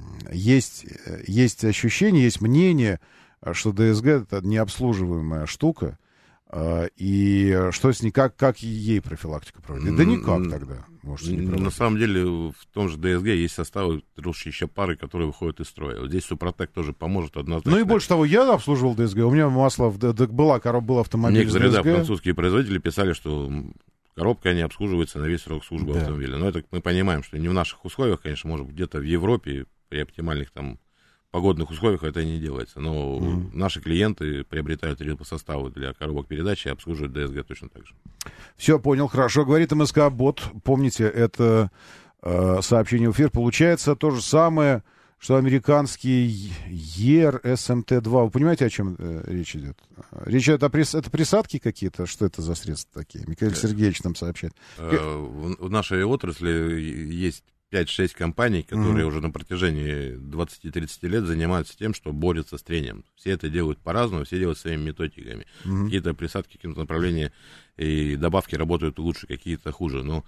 есть, есть ощущение, есть мнение, что дэ эс гэ это необслуживаемая штука, э, и что с ней, как, как ей профилактика проводить? Да никак тогда. Можете не На самом деле в том же дэ эс гэ есть составы трущиеся пары, которые выходят из строя. Вот здесь Супротек тоже поможет однозначно. Ну и больше того, я обслуживал дэ эс гэ, у меня масло в, да, была, короб, был автомобиль Некоторые, с дэ эс гэ. да, французские производители писали, что коробка не обслуживается на весь срок службы да. автомобиля. Но это мы понимаем, что не в наших условиях, конечно, может быть, где-то в Европе при оптимальных там погодных условиях это не делается. Но mm-hmm. наши клиенты приобретают трибосоставы для коробок передач и обслуживают дэ эс гэ точно так же. Все, понял, хорошо. Говорит эм эс ка-бот. Помните, это э, сообщение в эфир. Получается то же самое, что американский и ар эс эм тэ два. Вы понимаете, о чем э, речь идет? Речь идет о прис... это присадки какие-то? Что это за средства такие? Михаил Сергеевич нам сообщает. В, в нашей отрасли есть пять-шесть компаний, которые mm-hmm. уже на протяжении двадцати-тридцати лет занимаются тем, что борются с трением. Все это делают по-разному, все делают своими методиками. Mm-hmm. Какие-то присадки, какие-то направления и добавки работают лучше, какие-то хуже. Но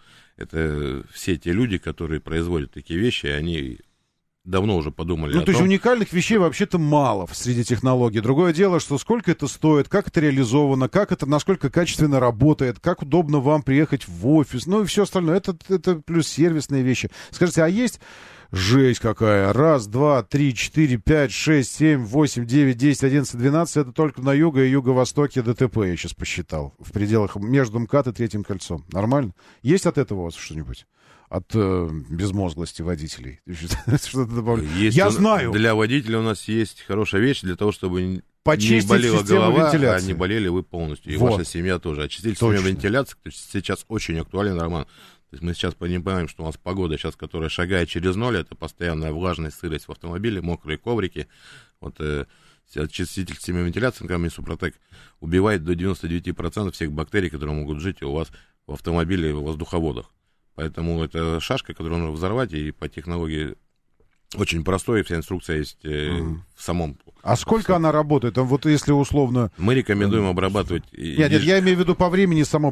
это все те люди, которые производят такие вещи, они давно уже подумали ну, о то том... есть уникальных вещей вообще-то мало среди технологий. Другое дело, что сколько это стоит, как это реализовано, как это, насколько качественно работает, как удобно вам приехать в офис, ну и все остальное. Это, это плюс сервисные вещи. Скажите, а есть жесть какая? Раз, два, три, четыре, пять, шесть, семь, восемь, девять, десять, одиннадцать, двенадцать. Это только на юго и юго-востоке дэ тэ пэ, я сейчас посчитал. В пределах между МКАД и Третьим кольцом. Нормально? Есть от этого у вас что-нибудь? От э, безмозглости водителей. Что-то добавлю. Я знаю. Для водителя у нас есть хорошая вещь для того, чтобы почистить не болела голова, а не болели вы полностью. И вот. Ваша семья тоже. Очистить систему вентиляции. То есть сейчас очень актуален, Роман. То есть мы сейчас понимаем, что у нас погода сейчас, которая шагает через ноль, это постоянная влажность, сырость в автомобиле, мокрые коврики. Вот э, очиститель системы вентиляции, например, Супротек, убивает до девяноста девяти процентов всех бактерий, которые могут жить у вас в автомобиле и в воздуховодах. Поэтому это шашка, которую нужно взорвать, и по технологии очень простой, вся инструкция есть э, mm. в самом... А сколько в... она работает? Там вот если условно... Мы рекомендуем обрабатывать... Нет, нет, я имею в виду по времени само...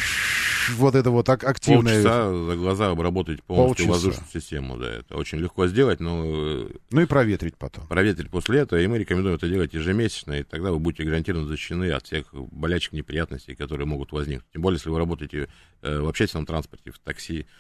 Вот это вот активное... Полчаса за глаза обработать полностью Полчаса. воздушную систему, да. Это очень легко сделать, но... Ну и проветрить потом. Проветрить после этого, и мы рекомендуем это делать ежемесячно, и тогда вы будете гарантированно защищены от всех болячек, неприятностей, которые могут возникнуть. Тем более, если вы работаете э, в общественном транспорте, в такси,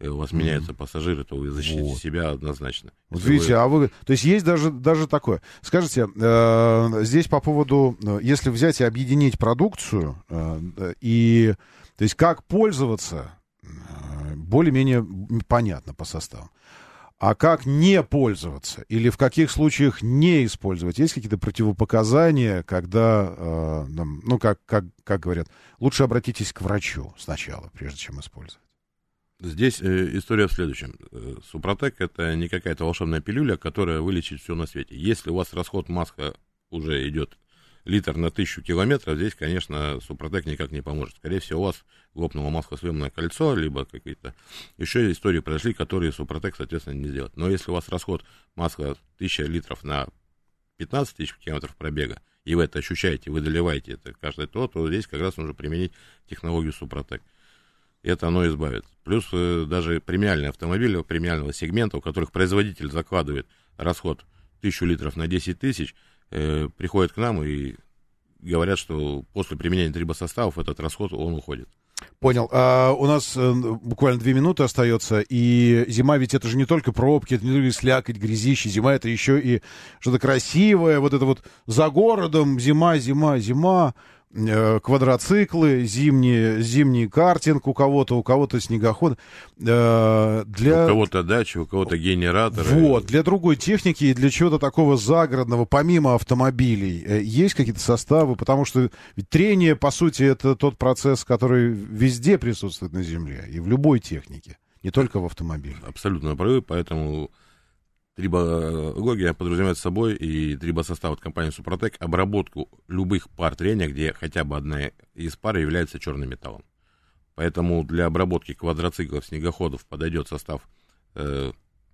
у вас меняются пассажиры, то вы защитите вот. себя однозначно. Вот видите, вы... а вы... То есть есть даже, даже такое. Скажите, э, здесь по поводу, если взять и объединить продукцию, э, и, то есть как пользоваться, э, более-менее понятно по составу. А как не пользоваться или в каких случаях не использовать? Есть какие-то противопоказания, когда, э, ну, как, как, как говорят, лучше обратитесь к врачу сначала, прежде чем использовать? Здесь э, история в следующем. Супротек — это не какая-то волшебная пилюля, которая вылечит все на свете. Если у вас расход маска уже идет литр на тысячу километров, здесь, конечно, Супротек никак не поможет. Скорее всего, у вас лопнуло маслосъемное кольцо, либо какие-то еще истории произошли, которые Супротек, соответственно, не сделает. Но если у вас расход масла тысяча литров на пятнадцать тысяч километров пробега, и вы это ощущаете, вы доливаете это каждое то, то здесь как раз нужно применить технологию Супротек. И это оно избавит. Плюс э, даже премиальные автомобили премиального сегмента, у которых производитель закладывает расход тысячу литров на десять тысяч, э, приходят к нам и говорят, что после применения трибосоставов этот расход, он уходит. Понял. А, у нас э, буквально две минуты остается, и зима ведь это же не только пробки, это не только слякоть, грязище, зима это еще и что-то красивое, вот это вот за городом зима, зима, зима, э, квадроциклы, зимний, зимний картинг у кого-то, у кого-то снегоход. Э, для... У кого-то дача, у кого-то генераторы. Вот, для другой техники и для чего-то такого загородного, помимо автомобилей, э, есть какие-то составы, потому что ведь трение, по сути, это тот процесс, который везде присутствует на Земле и в любой технике, не только в автомобиле. Абсолютно правы, поэтому трибология подразумевает собой и трибосостав от компании Супротек обработку любых пар трения, где хотя бы одна из пар является черным металлом. Поэтому для обработки квадроциклов, снегоходов подойдет состав э,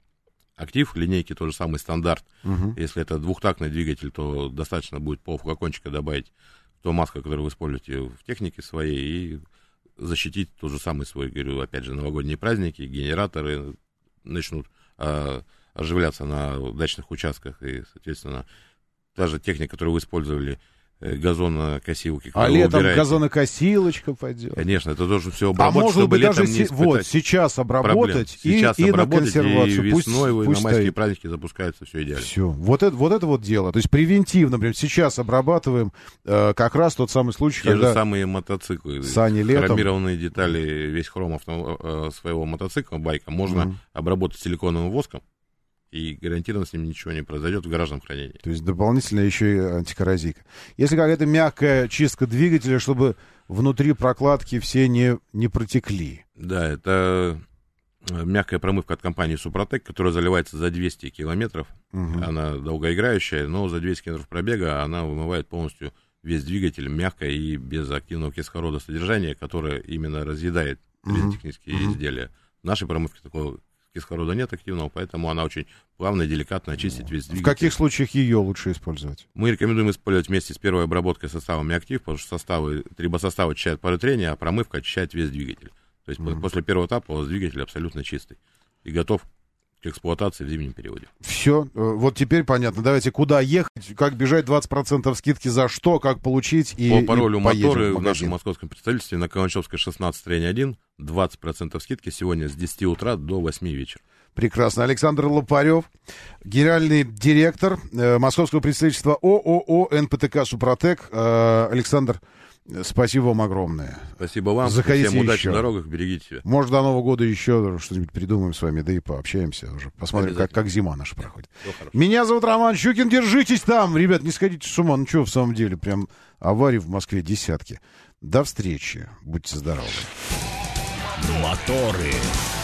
актив, линейки тот же самый стандарт. Угу. Если это двухтактный двигатель, то достаточно будет полфлакончика добавить то маска, которую вы используете в технике своей, и защитить тот же самый свой, говорю, опять же, новогодние праздники, генераторы начнут э, оживляться на дачных участках, и, соответственно, та же техника, которую вы использовали, газонокосилки. А летом газонокосилочка пойдет. Конечно, это должен все обработать, а может чтобы быть даже летом не си- вот, сейчас обработать и, сейчас и обработать, на консервацию. И весной пусть, на пусть майские стоит. праздники запускается все идеально. Все. Вот это, вот это вот дело. То есть превентивно, например, сейчас обрабатываем э, как раз тот самый случай, Те когда... же самые мотоциклы. Сани летом. Хромированные детали, весь хром авто, своего мотоцикла, байка, можно mm-hmm. обработать силиконовым воском, и гарантированно с ним ничего не произойдет в гаражном хранении. То есть дополнительно еще и антикоррозийка. Если какая-то мягкая чистка двигателя, чтобы внутри прокладки все не, не протекли. Да, это мягкая промывка от компании Супротек, которая заливается за двести километров. Угу. Она долгоиграющая, но за двести километров пробега она вымывает полностью весь двигатель мягко и без активного кислородосодержания, которое именно разъедает железотехнические угу. изделия. В нашей промывке такого кислорода нет активного, поэтому она очень плавно и деликатно очистит весь двигатель. В каких случаях ее лучше использовать? Мы рекомендуем использовать вместе с первой обработкой составами актив, потому что составы, трибосоставы очищают пары трения, а промывка очищает весь двигатель. То есть mm-hmm. после первого этапа у вас двигатель абсолютно чистый и готов к эксплуатации в зимнем периоде. Все, вот теперь понятно. Давайте, куда ехать, как бежать, двадцать процентов скидки за что, как получить и по паролю и моторы в, в нашем московском представительстве на Каланчевской шестнадцать, трение один, двадцать процентов скидки сегодня с десяти утра до восьми вечера. Прекрасно. Александр Лопарев, генеральный директор э, московского представительства ООО эн пэ тэ ка «Супротек». Э, Александр, спасибо вам огромное. Спасибо вам. Заходите Всем удачи еще. на дорогах, берегите себя. Может, до Нового года еще что-нибудь придумаем с вами, да и пообщаемся уже. Посмотрим, как, как зима наша проходит. Меня зовут Роман Щукин. Держитесь там. Ребят, не сходите с ума. Ну что, в самом деле, прям аварий в Москве десятки. До встречи. Будьте здоровы. Моторы.